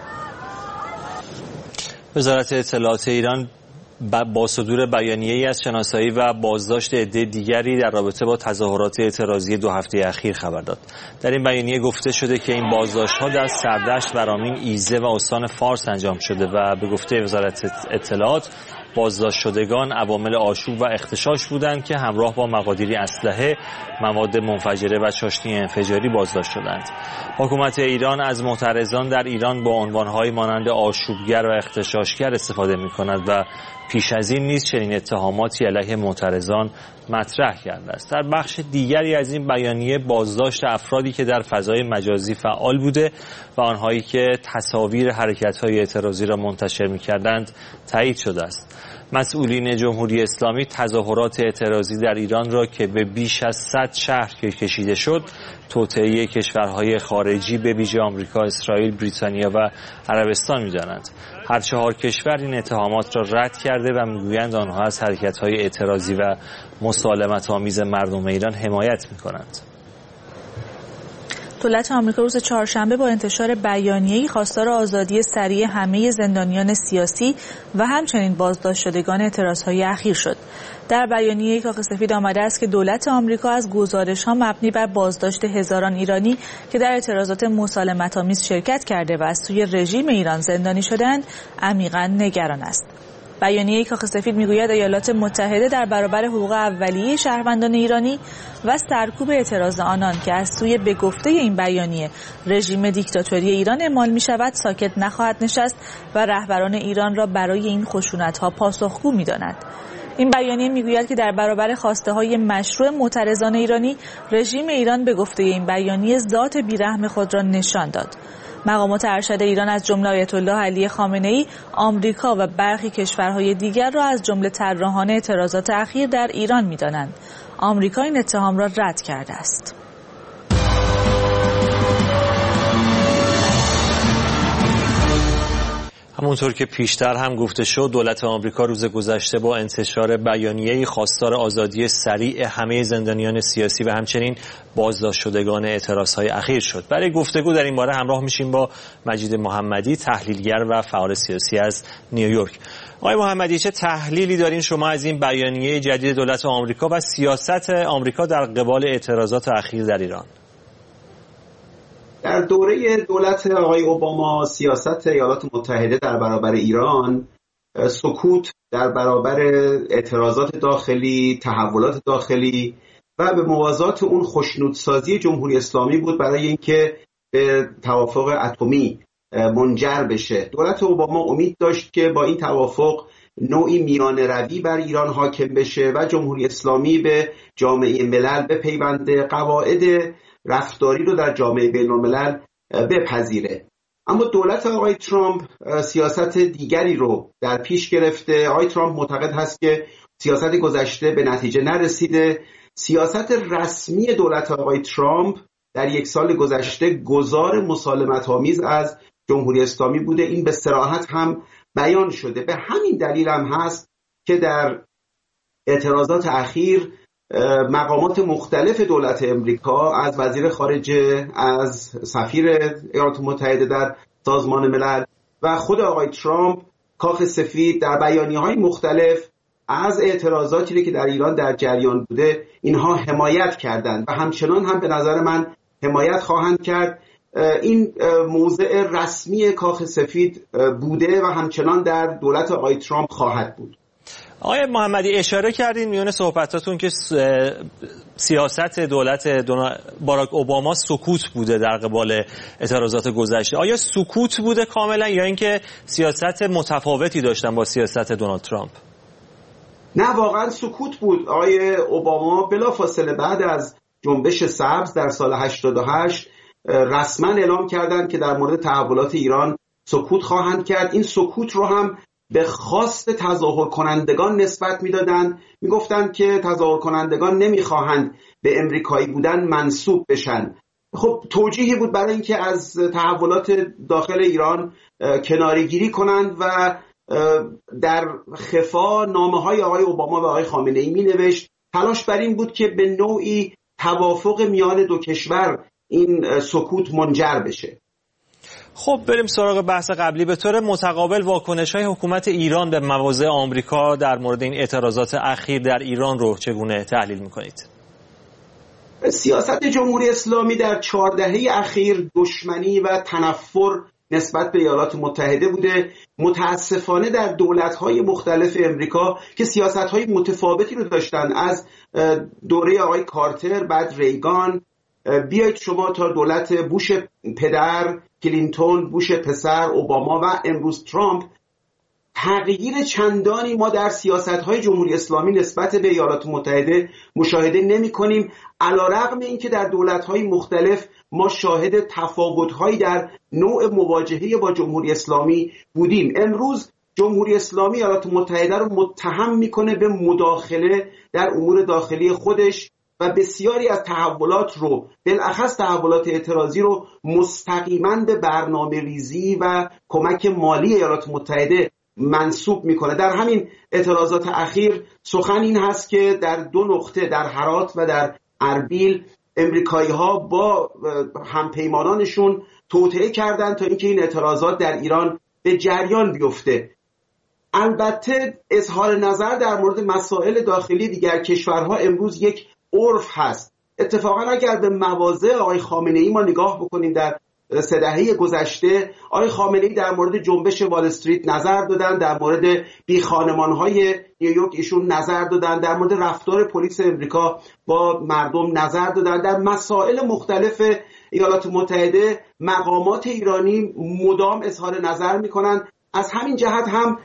وزارت اطلاعات ایران با صدور بیانیه‌ای از شناسایی و بازداشت عده دیگری در رابطه با تظاهرات اعتراضی دو هفته اخیر خبر داد. در این بیانیه گفته شده که این بازداشت‌ها در سردشت، ورامین، ایزه و استان فارس انجام شده و به گفته وزارت اطلاعات بازداشت شدگان عوامل آشوب و اغتشاش بودند که همراه با مقادیری اسلحه، مواد منفجره و چاشنی انفجاری بازداشت شدند. حکومت ایران از معترضان در ایران با عنوان‌های مانند آشوبگر و اغتشاشگر استفاده می‌کند و پیش از این نیز چنین اتهاماتی علیه معترضان مطرح کرده است. در بخش دیگری از این بیانیه بازداشت افرادی که در فضای مجازی فعال بوده و آنهایی که تصاویر حرکت‌های اعتراضی را منتشر می‌کردند تایید شده است. مسئولین جمهوری اسلامی تظاهرات اعتراضی در ایران را که به بیش از صد شهر کشیده شد، توطئه کشورهای خارجی به ویژه آمریکا، اسرائیل، بریتانیا و عربستان می‌دانند. هر چهار کشور این اتهامات را رد کرده و میگویند آنها از حرکت‌های اعتراضی و مسالمت‌آمیز مردم ایران حمایت می‌کنند. دولت آمریکا روز چهارشنبه با انتشار بیانیه‌ای خواستار آزادی سریع همه زندانیان سیاسی و همچنین بازداشت شدگان اعتراضهای اخیر شد. در بیانیه‌ای کاخ سفید آمده است که دولت آمریکا از گزارش‌ها مبنی بر بازداشت هزاران ایرانی که در اعتراضات مسالمت‌آمیز شرکت کرده و از سوی رژیم ایران زندانی شدند، عمیقاً نگران است. بیانیه کاخ سفید میگوید ایالات متحده در برابر حقوق اولیه شهروندان ایرانی و سرکوب اعتراض آنان که از سوی به گفته این بیانیه رژیم دیکتاتوری ایران اعمال می شود ساکت نخواهد نشست و رهبران ایران را برای این خشونت‌ها پاسخگو می‌داند. این بیانیه میگوید که در برابر خواسته‌های مشروع معترضان ایرانی رژیم ایران به گفته این بیانیه ذات بیرحم خود را نشان داد. مقامات ارشد ایران از جمله آیت الله علی خامنه‌ای، آمریکا و برخی کشورهای دیگر را از جمله طراحان اعتراضات اخیر در ایران می‌دانند. آمریکا این اتهام را رد کرده است. همونطور که پیشتر هم گفته شد، دولت آمریکا روز گذشته با انتشار بیانیه‌ای خواستار آزادی سریع همه زندانیان سیاسی و همچنین بازداشت شدگان اعتراضهای اخیر شد. برای گفتگو در این باره همراه میشیم با مجید محمدی، تحلیلگر و فعال سیاسی از نیویورک. آقای محمدی، چه تحلیلی دارین شما از این بیانیه جدید دولت آمریکا و سیاست آمریکا در قبال اعتراضات اخیر در ایران؟ در دوره دولت آقای اوباما سیاست ایالات متحده در برابر ایران سکوت در برابر اعتراضات داخلی، تحولات داخلی و به موازات اون خوشنودسازی جمهوری اسلامی بود برای اینکه به توافق اتمی منجر بشه. دولت اوباما امید داشت که با این توافق نوعی میانه روی بر ایران حاکم بشه و جمهوری اسلامی به جامعه ملل بپیونده، قواعد رفتاری رو در جامعه بین الملل بپذیره. اما دولت آقای ترامپ سیاست دیگری رو در پیش گرفته. آقای ترامپ معتقد هست که سیاست گذشته به نتیجه نرسیده. سیاست رسمی دولت آقای ترامپ در یک سال گذشته گزار مسالمت‌آمیز از جمهوری اسلامی بوده. این به صراحت هم بیان شده. به همین دلیل هم هست که در اعتراضات اخیر مقامات مختلف دولت امریکا، از وزیر خارجه، از سفیر ایالات متحده در سازمان ملل و خود آقای ترامپ کاخ سفید در بیانیه‌های مختلف از اعتراضاتی که در ایران در جریان بوده اینها حمایت کردند و همچنان هم به نظر من حمایت خواهند کرد. این موضع رسمی کاخ سفید بوده و همچنان در دولت آقای ترامپ خواهد بود. آقای محمدی اشاره کردین میون صحبتاتون که سیاست دولت باراک اوباما سکوت بوده در قبال اعتراضات گذشته. آیا سکوت بوده کاملا یا اینکه سیاست متفاوتی داشتن با سیاست دونالد ترامپ؟ نه، واقعا سکوت بود. آقای اوباما بلافاصله بعد از جنبش سبز در سال هشتاد و هشت رسما اعلام کردند که در مورد تحولات ایران سکوت خواهند کرد. این سکوت رو هم به خواست تظاهر کنندگان نسبت میدادند. میگفتند که تظاهر کنندگان نمیخواهند به امریکایی بودن منسوب بشن. خب توجیهی بود برای اینکه از تحولات داخل ایران کناره‌گیری کنند و در خفا نامه‌های آقای اوباما و آقای خامنه‌ای مینوشت. تلاش بر این بود که به نوعی توافق میان دو کشور این سکوت منجر بشه. خب بریم سراغ بحث قبلی. به طور متقابل واکنش‌های حکومت ایران به مواضع آمریکا در مورد این اعتراضات اخیر در ایران رو چگونه تحلیل می‌کنید؟ سیاست جمهوری اسلامی در چهار دهه اخیر دشمنی و تنفر نسبت به ایالات متحده بوده. متاسفانه در دولت‌های مختلف امریکا که سیاست‌های متفاوتی رو داشتن، از دوره آقای کارتر، بعد ریگان، بیایید شما تا دولت بوش پدر، کلینتون، بوش پسر، اوباما و امروز ترامپ، تغییر چندانی ما در سیاست‌های جمهوری اسلامی نسبت به ایالات متحده مشاهده نمی‌کنیم، علی‌رغم اینکه در دولت‌های مختلف ما شاهد تفاوت‌هایی در نوع مواجهه با جمهوری اسلامی بودیم. امروز جمهوری اسلامی ایالات متحده رو متهم می‌کنه به مداخله در امور داخلی خودش و بسیاری از تحولات رو، بالاخص تحولات اعتراضی رو، مستقیما به برنامه ریزی و کمک مالی ایالات متحده منسوب میکنه. در همین اعتراضات اخیر سخن این هست که در دو نقطه، در هرات و در اربیل، امریکایی ها با همپیمانانشون توطئه کردند تا اینکه این اعتراضات در ایران به جریان بیفته. البته اظهار نظر در مورد مسائل داخلی دیگر کشورها امروز یک عرف هست. اتفاقا اگر به مواضع آقای خامنه‌ای ما نگاه بکنیم، در سه دهه گذشته آقای خامنه‌ای در مورد جنبش وال استریت نظر دادن، در مورد بی خانمان‌های نیویورک ایشون نظر دادن، در مورد رفتار پلیس امریکا با مردم نظر دادن. در مسائل مختلف ایالات متحده مقامات ایرانی مدام اظهار نظر می‌کنند. از همین جهت هم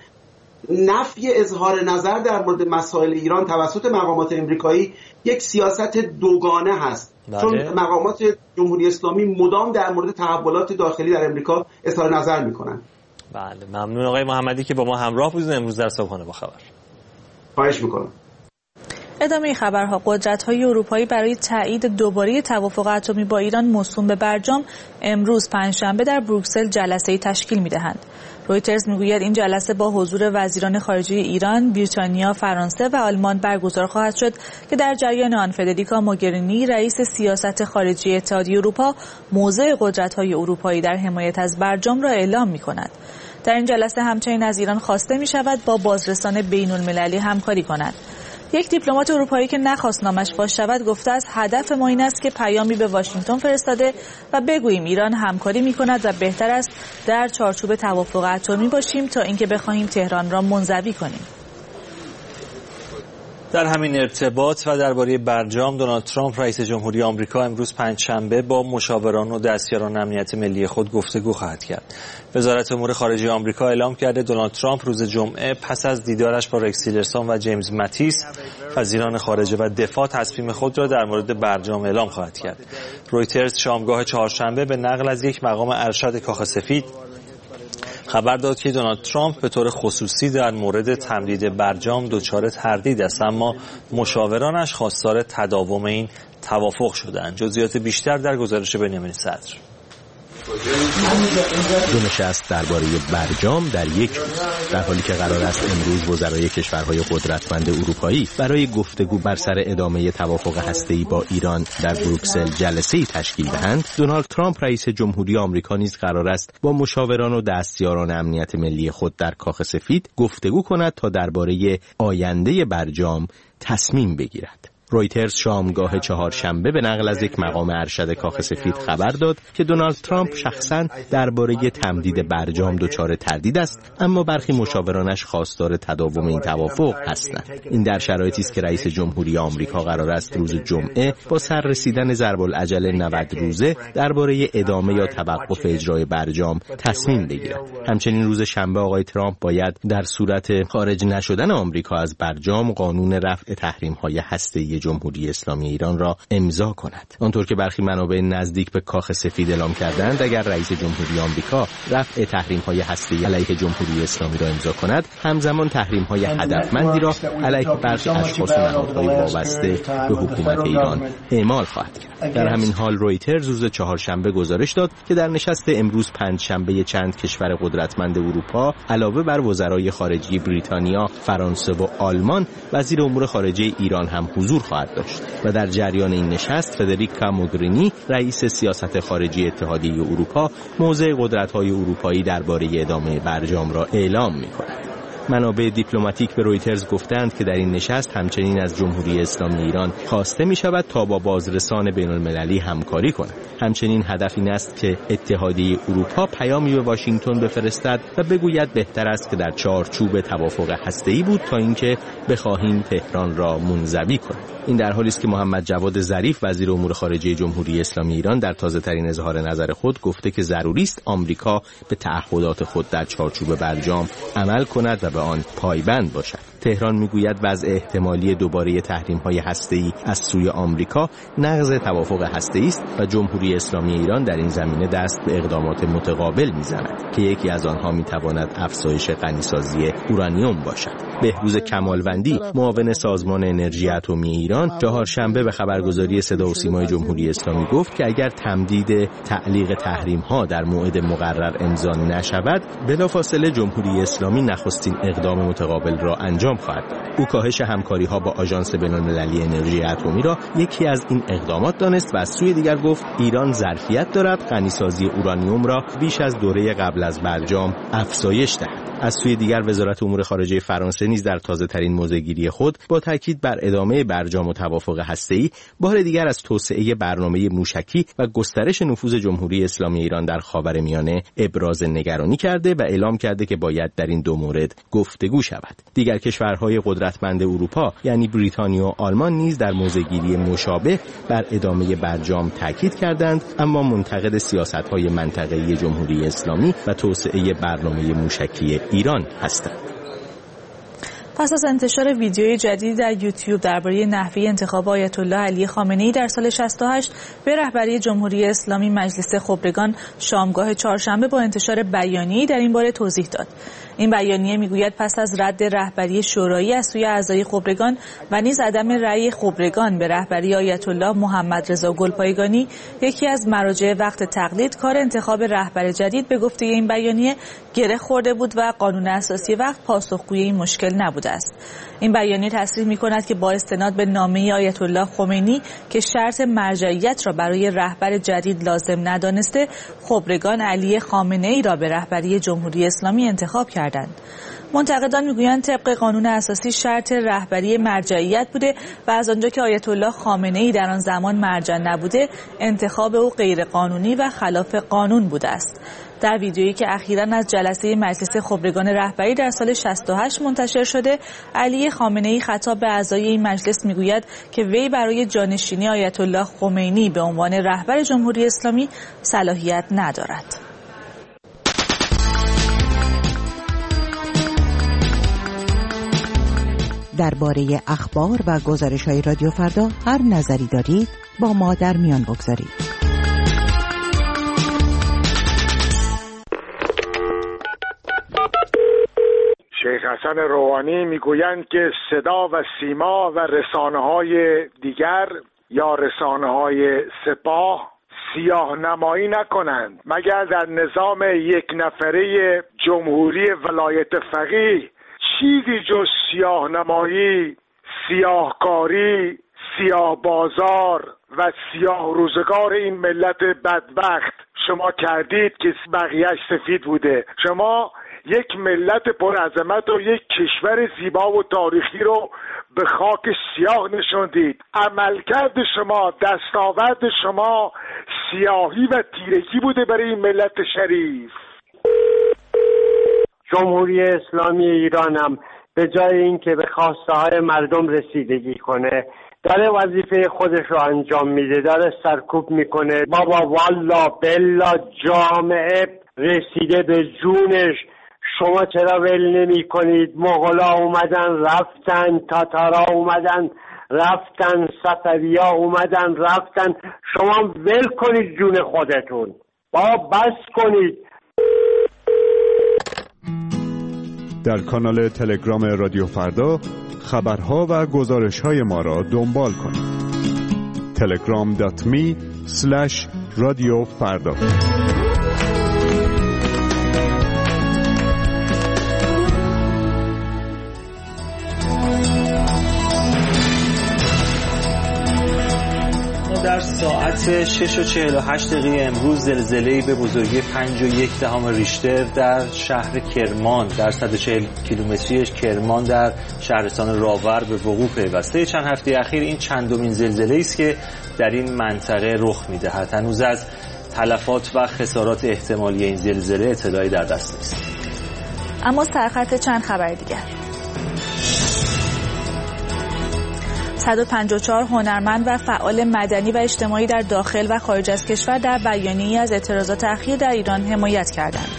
نفی اظهار نظر در مورد مسائل ایران توسط مقامات امریکایی یک سیاست دوگانه هست. بله. چون مقامات جمهوری اسلامی مدام در مورد تحولات داخلی در امریکا اظهار نظر میکنن. بله، ممنون آقای محمدی که با ما همراه بودید امروز در صبحانه با خبر. خواهش میکنم. ادامه خبرها. قدرت‌های اروپایی برای تایید دوباره توافق اتمی با ایران موسوم به برجام امروز پنجشنبه در بروکسل جلسه‌ای تشکیل می‌دهند. رویترز میگوید این جلسه با حضور وزیران خارجه ایران، بریتانیا، فرانسه و آلمان برگزار خواهد شد که در جریان آن فدریکا موگرینی رئیس سیاست خارجی اتحادیه اروپا موضع قدرت‌های اروپایی در حمایت از برجام را اعلام می‌کند. در این جلسه همچنین از ایران خواسته می‌شود با بازرسان بین‌المللی همکاری کند. یک دیپلمات اروپایی که نخواست نامش فاش شود گفته است هدف ما این است که پیامی به واشنگتن فرستاده و بگوییم ایران همکاری می‌کند و بهتر است در چارچوب توافق اتمی باشیم تا اینکه بخواهیم تهران را منزوی کنیم. در همین ارتباط و درباره برجام، دونالد ترامپ رئیس جمهوری آمریکا امروز پنجشنبه با مشاوران و دستیاران امنیت ملی خود گفتگو خواهد کرد. وزارت امور خارجه آمریکا اعلام کرده دونالد ترامپ روز جمعه پس از دیدارش با رکس تیلرسون و جیمز ماتیس وزیران خارجه و دفاع تصمیم خود را در مورد برجام اعلام خواهد کرد. رویترز شامگاه چهارشنبه به نقل از یک مقام ارشد کاخ سفید خبر داد که دونالد ترامپ به طور خصوصی در مورد تمدید برجام دچار تردید است، اما مشاورانش خواستار تداوم این توافق شدند. جزئیات بیشتر در گزارش بنیامین صدر. دو نشست درباره برجام در یک روز، در حالی که قرار است امروز وزرای کشورهای قدرتمند اروپایی برای گفتگو بر سر ادامه توافق هسته‌ای با ایران در بروکسل جلسه‌ای تشکیل دهند، دونالد ترامپ رئیس جمهوری آمریکا نیز قرار است با مشاوران و دستیاران امنیت ملی خود در کاخ سفید گفتگو کند تا درباره آینده برجام تصمیم بگیرد. رویترز شامگاه چهارشنبه به نقل از یک مقام ارشد کاخ سفید خبر داد که دونالد ترامپ شخصاً درباره تمدید برجام دچار تردید است، اما برخی مشاورانش خواستار تداوم این توافق هستند. این در شرایطی است که رئیس جمهوری آمریکا قرار است روز جمعه با سر رسیدن ضرب العجل نود روزه درباره ادامه یا توقف اجرای برجام تصمیم بگیرد. همچنین روز شنبه آقای ترامپ باید در صورت خارج نشدن آمریکا از برجام قانون رفع تحریم‌های هسته‌ای جمهوری اسلامی ایران را امضا کند. آنطور که برخی منابع نزدیک به کاخ سفید اعلام کردند، اگر رئیس جمهوری آمریکا رفع تحریم‌های هسته‌ای علیه جمهوری اسلامی را امضا کند، همزمان تحریم‌های هدفمندی را علیه برخی اشخاص و نهادهای وابسته به حکومت ایران اعمال خواهد کرد. در همین حال رویترز روز چهارشنبه گزارش داد که در نشست امروز پنجشنبه چند کشور قدرتمند اروپا علاوه بر وزرای خارجه بریتانیا، فرانسه و آلمان، وزیر امور خارجه ایران هم حضور خواهد داشت و در جریان این نشست فدریکا موگرینی رئیس سیاست خارجی اتحادیه اروپا موضع قدرت‌های اروپایی درباره ادامه برجام را اعلام می‌کند. منابع دیپلماتیک به رویترز گفتند که در این نشست همچنین از جمهوری اسلامی ایران خواسته می شود تا با بازرسان بین المللی همکاری کند. همچنین هدف این است که اتحادیه اروپا پیامی به واشنگتن بفرستد و بگوید بهتر است که در چارچوب توافق هسته‌ای بود تا اینکه بخواهیم تهران را منزوی کنیم. این در حالی است که محمد جواد ظریف وزیر امور خارجه جمهوری اسلامی ایران در تازه‌ترین اظهار نظر خود گفته که ضروری است آمریکا به تعهدات خود در چارچوب برجام عمل کند و به آن پایبند باشد. تهران میگوید وضع احتمالی دوباره تحریم‌های هسته‌ای از سوی آمریکا نقض توافق هسته‌ای است و جمهوری اسلامی ایران در این زمینه دست به اقدامات متقابل می‌زند که یکی از آنها می‌تواند افزایش غنیسازی اورانیوم باشد. بهروز کمالوندی معاون سازمان انرژی اتمی ایران چهارشنبه به خبرگزاری صدا و سیمای جمهوری اسلامی گفت که اگر تمدید تعلیق تحریم‌ها در موعد مقرر امضا نشود، بلافاصله جمهوری اسلامی نخستین اقدام متقابل را انجام خواهد داد. او کاهش همکاری‌ها با آژانس بین‌المللی انرژی اتمی را یکی از این اقدامات دانست و از سوی دیگر گفت ایران ظرفیت دارد غنیسازی اورانیوم را بیش از دوره قبل از برجام افزایش دهد. از سوی دیگر وزارت امور خارجه فرانسه نیز در تازه‌ترین موضع‌گیری خود با تاکید بر ادامه برجام و توافق هسته‌ای بار دیگر از توسعه برنامه موشکی و گسترش نفوذ جمهوری اسلامی ایران در خاورمیانه ابراز نگرانی کرده و اعلام کرده که باید در این دو مورد گفتگو شود. دیگر کشورهای قدرتمند اروپا یعنی بریتانیا و آلمان نیز در موضع‌گیری مشابه بر ادامه برجام تاکید کردند، اما منتقد سیاست‌های منطقه‌ای جمهوری اسلامی و توسعه برنامه موشکی ایران هستند. پس از انتشار ویدیوی جدید در یوتیوب درباره نحوه انتخاب آیت الله علی خامنه‌ای در سال شصت و هشت به رهبری جمهوری اسلامی، مجلس خبرگان شامگاه چهارشنبه با انتشار بیانیه‌ای در این باره توضیح داد. این بیانیه میگوید پس از رد رهبری شورایی از سوی اعضای خبرگان و نیز عدم رأی خبرگان به رهبری آیت الله محمد رضا گلپایگانی، یکی از مراجع وقت تقلید کار انتخاب رهبر جدید به گفته این بیانیه گره خورده بود و قانون اساسی وقت پاسخگوی این مشکل نبوده است. این بیانیه تصریح می‌کند که با استناد به نامه آیت الله خمینی که شرط مرجعیت را برای رهبر جدید لازم ندانسته، خبرگان علی خامنه‌ای را به رهبری جمهوری اسلامی انتخاب کردند. منتقدان میگویند طبق قانون اساسی شرط رهبری مرجعیت بوده و از آنجا که آیت الله خامنه‌ای در آن زمان مرجع نبوده، انتخاب او غیر قانونی و خلاف قانون بوده است. در ویدیویی که اخیراً از جلسه مجلس خبرگان رهبری در سال شصت و هشت منتشر شده، علی خامنه‌ای خطاب به اعضای این مجلس میگوید که وی برای جانشینی آیت الله خمینی به عنوان رهبر جمهوری اسلامی صلاحیت ندارد. درباره اخبار و گزارش‌های رادیو فردا هر نظری دارید با ما در میان بگذارید. شیخ حسن روحانی میگویند که صدا و سیما و رسانه‌های دیگر یا رسانه‌های سپاه سیاه نمایی نکنند، مگر در نظام یک نفره جمهوری ولایت فقیه چیزی جز سیاه نمایی، سیاهکاری، سیاه بازار و سیاه روزگار این ملت بدبخت شما کردید که بقیهش سفید بوده. شما یک ملت پرعظمت و یک کشور زیبا و تاریخی رو به خاک سیاه نشوندید. عملکرد شما، دستاورد شما سیاهی و تیرگی بوده برای این ملت شریف. جمهوری اسلامی ایران هم به جای اینکه به خواسته های مردم رسیدگی کنه داره وظیفه خودش رو انجام میده، داره سرکوب میکنه. بابا والا بلا جامعه رسیده به جونش، شما چرا ول نمی کنید؟ مغلا اومدن رفتن، تاتارا اومدن رفتن، صفویا اومدن رفتن، شما ول کنید جون خودتون، بابا بس کنید. در کانال تلگرام رادیو فردا خبرها و گزارش‌های ما را دنبال کنید. تلگرام دات می اسلش رادیو فردا. در ساعت شش و چهل و هشت دقیقه امروز زلزله‌ای به بزرگی پنج و یک دهم ریشتر در شهر کرمان در صد و چهل کیلومتریش کرمان در شهرستان راور به وقوع پیوسته. چند هفته اخیر این چندمین زلزله‌ای است که در این منطقه رخ می‌دهد. هنوز از تلفات و خسارات احتمالی این زلزله اطلاعی در دست نیست. اما سرخط چند خبر دیگر. صد و پنجاه و چهار هنرمند و فعال مدنی و اجتماعی در داخل و خارج از کشور در بیانیه‌ای از اعتراضات اخیر در ایران حمایت کردند.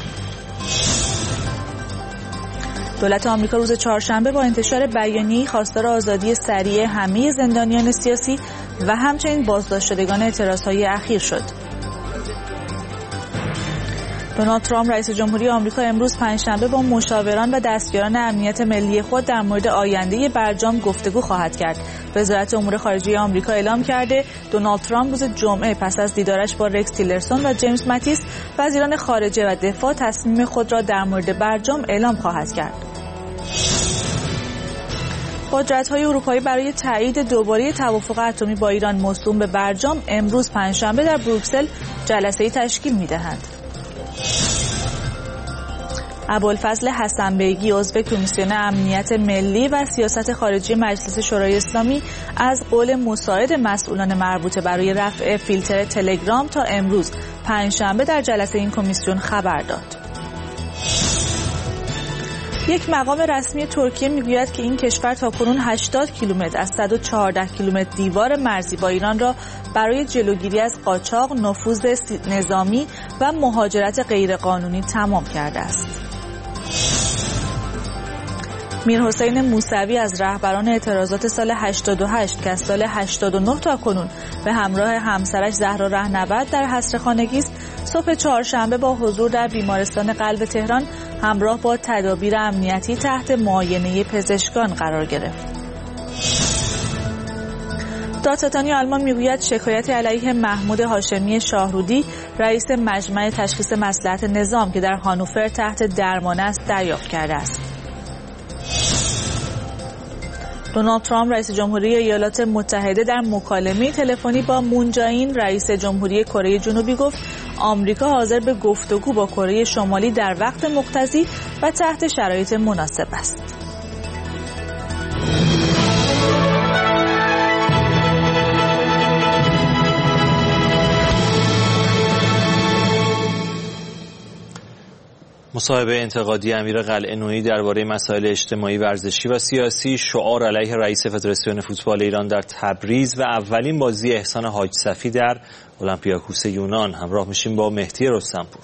دولت آمریکا روز چهارشنبه با انتشار بیانیه‌ای خواستار آزادی سریع همه زندانیان سیاسی و همچنین بازداشت شدگان اعتراضهای اخیر شد. دونالد ترامپ رئیس جمهوری آمریکا امروز پنجشنبه با مشاوران و دستیاران امنیت ملی خود در مورد آینده برجام گفتگو خواهد کرد. وزارت امور خارجه آمریکا اعلام کرده دونالد ترامپ روز جمعه پس از دیدارش با رکس تیلرسون و جیمز ماتیس وزیران خارجه و دفاع تصمیم خود را در مورد برجام اعلام خواهد کرد. قدرت‌های اروپایی برای تایید دوباره توافق اتمی با ایران موسوم به برجام امروز پنجشنبه در بروکسل جلسه‌ای تشکیل می‌دهند. ابوالفضل حسن بیگی عضو کمیسیون امنیت ملی و سیاست خارجی مجلس شورای اسلامی از قول مساعد مسئولان مربوطه برای رفع فیلتر تلگرام تا امروز پنجشنبه در جلسه این کمیسیون خبر داد. یک مقام رسمی ترکیه میگوید که این کشور تاکنون هشتاد کیلومتر از صد و چهارده کیلومتر دیوار مرزی با ایران را برای جلوگیری از قاچاق، نفوذ نظامی و مهاجرت غیرقانونی تمام کرده است. میرحسین موسوی از رهبران اعتراضات سال هشتاد و هشت که از سال هشتاد و نه تا کنون به همراه همسرش زهرا رهنورد در حصر خانگی است، صبح چهارشنبه با حضور در بیمارستان قلب تهران همراه با تدابیر امنیتی تحت معاینه پزشکان قرار گرفت. دادستانی آلمان میگوید شکایت علیه محمود هاشمی شاهرودی رئیس مجمع تشخیص مصلحت نظام که در هانوفر تحت درمان است دریافت کرده است. دونالد ترامپ رئیس جمهوری ایالات متحده در مکالمه تلفنی با مون جائین رئیس جمهوری کره جنوبی گفت آمریکا حاضر به گفتگو با کره شمالی در وقت مقتضی و تحت شرایط مناسب است. مصاحبه انتقادی امیر قلعه‌نویی درباره مسائل اجتماعی، ورزشی و سیاسی، شعار علیه رئیس فدراسیون فوتبال ایران در تبریز و اولین بازی احسان حاج صفی در اولمپیاکوس یونان. همراه میشیم با مهدی رستمپور.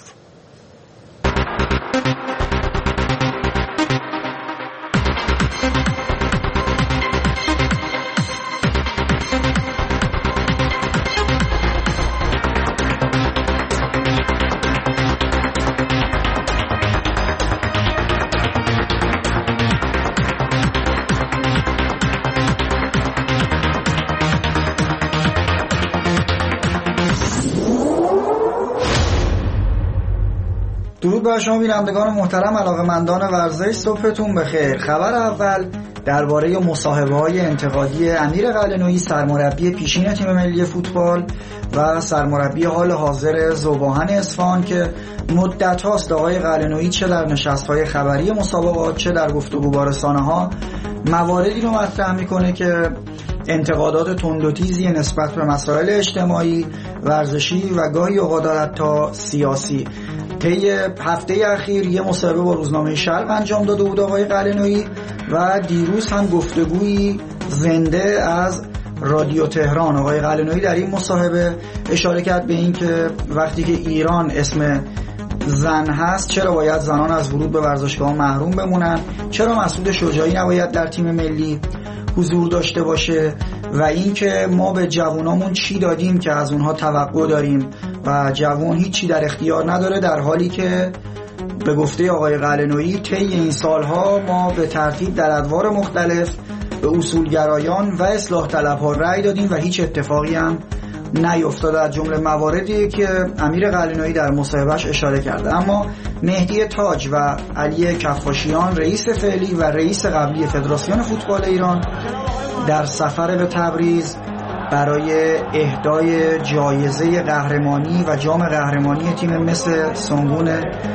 درود بر شما بینندگان محترم علاقه‌مندان ورزش، صبحتون بخیر. خبر اول درباره مصاحبه‌های انتقادی امیر قلعه‌نویی سرمربی پیشین تیم ملی فوتبال و سرمربی حال حاضر ذوباهن اصفهان که مدت هاست آقای قلعه‌نویی چه در نشست‌های خبری مسابقات چه در گفتگو با رسانه‌ها مواردی رو مطرح می‌کنه که انتقادات تند و تیزی نسبت به مسائل اجتماعی، ورزشی و گاهی اوقات حتی سیاسی. طی هفته اخیر یه مصاحبه با روزنامه شرق انجام داده بود آقای قلعه‌نویی و دیروز هم گفتگویی زنده از رادیو تهران. آقای قلعه‌نویی در این مصاحبه اشاره کرد به این که وقتی که ایران اسم زن هست چرا باید زنان از ورود به ورزشگاه محروم بمونن، چرا مسعود شجاعی نباید در تیم ملی حضور داشته باشه و اینکه ما به جوانامون چی دادیم که از اونها توقع داریم و جوان هیچی در اختیار نداره، در حالی که به گفته آقای قلعه‌نویی طی این سالها ما به ترتیب در ادوار مختلف به اصولگرایان و اصلاح طلبها رأی دادیم و هیچ اتفاقی هم نیفتاده. از جمله مواردی که امیر قلعه‌نویی در مصاحبهش اشاره کرده. اما مهدی تاج و علی کفاشیان رئیس فعلی و رئیس قبلی فدراسیون فوتبال ایران در سفر به تبریز برای اهدای جایزه قهرمانی و جام قهرمانی تیم مثل سنگون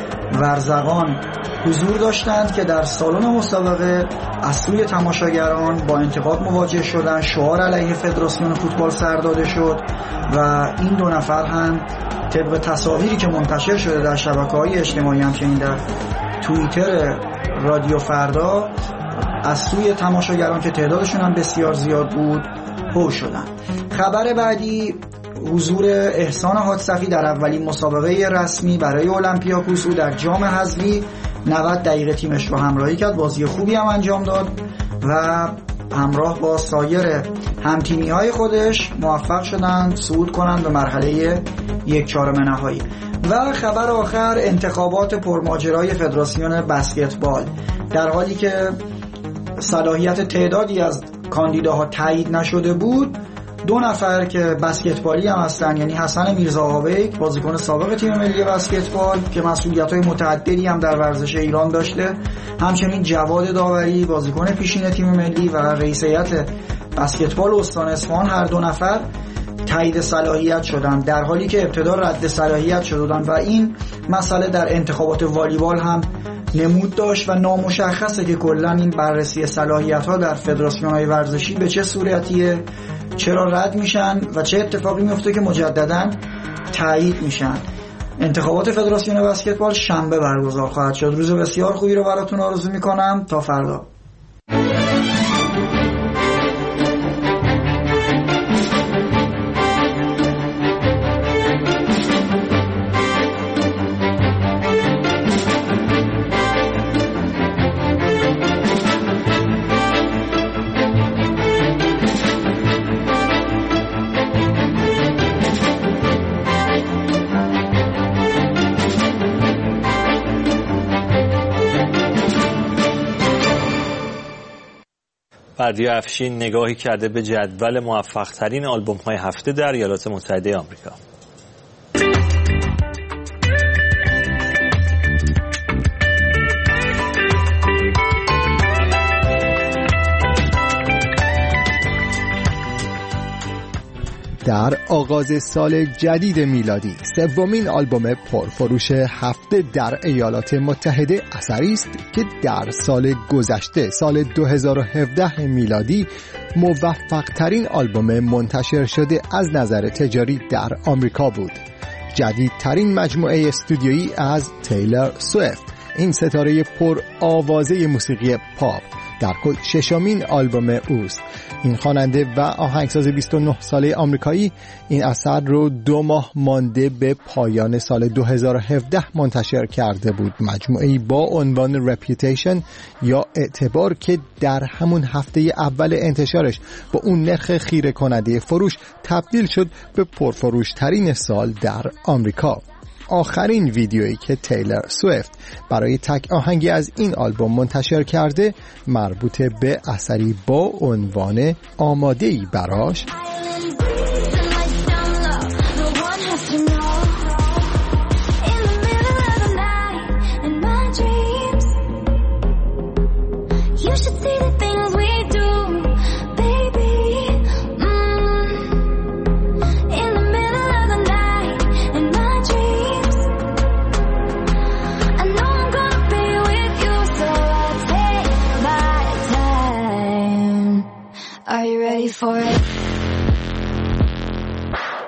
ورزقان حضور داشتند که در سالن مسابقه از سوی تماشاگران با انتقاد مواجه شدند. شعار علیه فدراسیون فوتبال سر داده شد و این دو نفر هم طبق تصاویری که منتشر شده در شبکه‌های اجتماعی همچنین در توییتر رادیو فردا از سوی تماشاگران که تعدادشون هم بسیار زیاد بود هو شدن. خبر بعدی حضور احسان حادثفی در اولین مسابقه رسمی برای اولمپیاکوس. او در جام حذفی نود دقیقه تیمش رو همراهی کرد، بازی خوبی هم انجام داد و همراه با سایر همتیمی‌های خودش موفق شدند صعود کنند به مرحله یک چهارم نهایی. و خبر آخر انتخابات پرماجرای فدراسیون بسکتبال. در حالی که صلاحیت تعدادی از کاندیداها تایید نشده بود، دو نفر که بسکتبالی هم هستن، یعنی حسن میرزاآبیک بازیکن سابق تیم ملی بسکتبال که مسئولیت‌های متعددی هم در ورزش ایران داشته، همچنین جواد داوری بازیکن پیشین تیم ملی و رئیس هیئت بسکتبال استان اصفهان، هر دو نفر تایید صلاحیت شدن، در حالی که ابتدا رد صلاحیت شدن و این مسئله در انتخابات والیبال هم نمود داشت و نامشخصه که کلا این بررسی صلاحیت‌ها در فدراسیون‌های ورزشی به چه صورتیه، چرا رد میشن و چه اتفاقی میفته که مجدداً تایید میشن. انتخابات فدراسیون بسکتبال شنبه برگزار خواهد شد. روز بسیار خوبی رو براتون آرزو میکنم. تا فردا. بردیا افشین نگاهی کرده به جدول موفق ترین آلبوم های هفته در ایالات متحده آمریکا. در آغاز سال جدید میلادی سومین آلبوم پرفروش هفته در ایالات متحده اثری است که در سال گذشته سال دو هزار و هفده میلادی موفق ترین آلبوم منتشر شده از نظر تجاری در آمریکا بود. جدیدترین مجموعه استودیویی از تیلر سویفت، این ستاره پر آوازه موسیقی پاپ، در کل ششمین آلبوم اوست. این خواننده و آهنگساز بیست و نه ساله آمریکایی این اثر رو دو ماه مانده به پایان سال دو هزار و هفده منتشر کرده بود. مجموعه‌ای با عنوان رپیوتیشن یا اعتبار که در همون هفته اول انتشارش با اون نرخ خیره کننده فروش تبدیل شد به پرفروش ترین سال در آمریکا. آخرین ویدیویی که تیلر سویفت برای تک آهنگی از این آلبوم منتشر کرده مربوط به اثری با عنوان آماده‌ای براش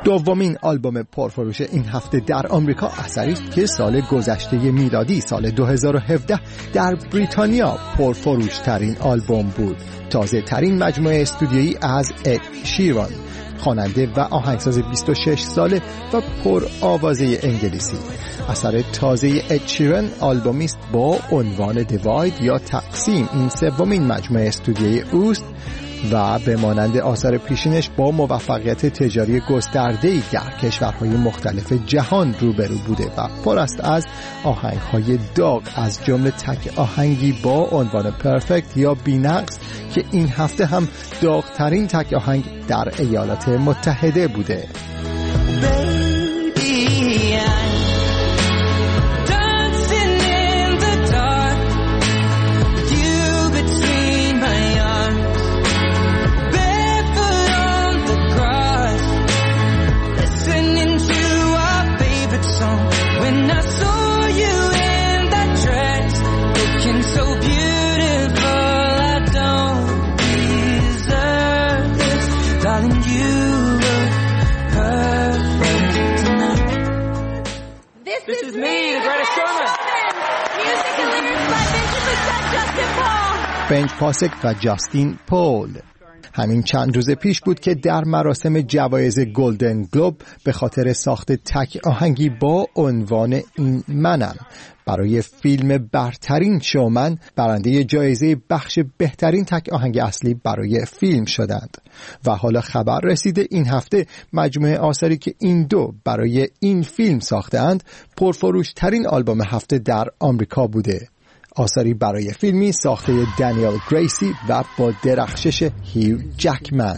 دومین آلبوم پرفروش این هفته در آمریکا اثری است که سال گذشته میلادی سال دو هزار و هفده در بریتانیا پرفروش ترین آلبوم بود. تازه ترین مجموعه استودیویی از اد شیران، خواننده و آهنگساز بیست و شش ساله و پر آوازه انگلیسی. اثر تازه اد شیران آلبومی است با عنوان دیواید یا تقسیم. این سومین مجموعه استودیویی اوست و به مانند آثار پیشینش با موفقیت تجاری گسترده‌ای در کشورهای مختلف جهان روبرو بوده و پر است از آهنگ‌های داغ، از جمله تک آهنگی با عنوان پرفکت یا بی‌نقص که این هفته هم داغ‌ترین تک آهنگ در ایالات متحده بوده. بنج پاسک و جاستین پول. همین چند روز پیش بود که در مراسم جوایز گلدن گلوب به خاطر ساخت تک آهنگی با عنوان این منم برای فیلم برترین شومن برنده جایزه بخش بهترین تک آهنگ اصلی برای فیلم شدند و حالا خبر رسیده این هفته مجموعه آثاری که این دو برای این فیلم ساختند پرفروش ترین آلبوم هفته در آمریکا بوده. آثاری برای فیلمی ساخته دانیل گریسی و با درخشش هیو جکمن.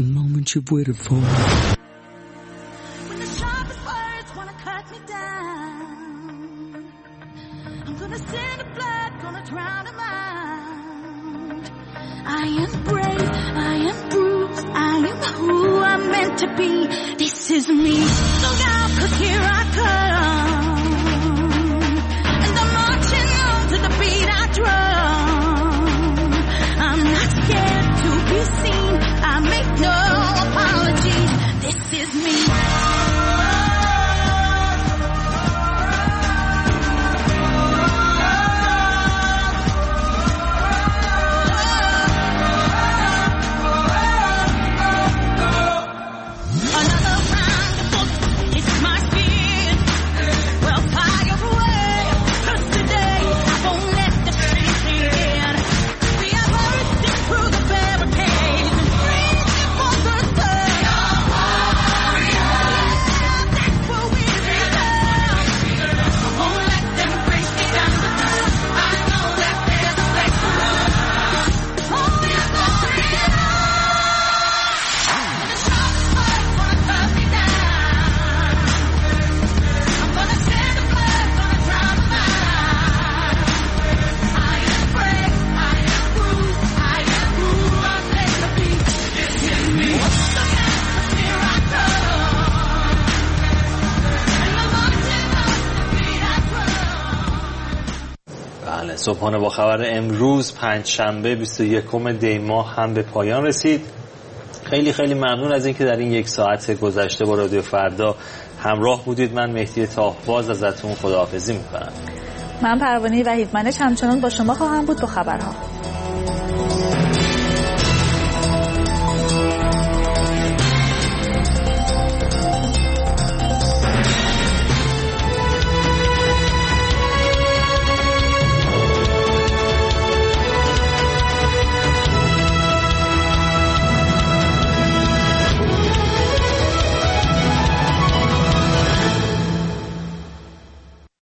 صبحانه با خبر امروز پنجشنبه بیست و یکم دی ماه هم به پایان رسید. خیلی خیلی ممنون از اینکه در این یک ساعت گذشته با رادیو فردا همراه بودید. من مهدی تاهباز ازتون خداحافظی میکنم. من پروانه وحیدمنش همچنان با شما خواهم بود با خبرها.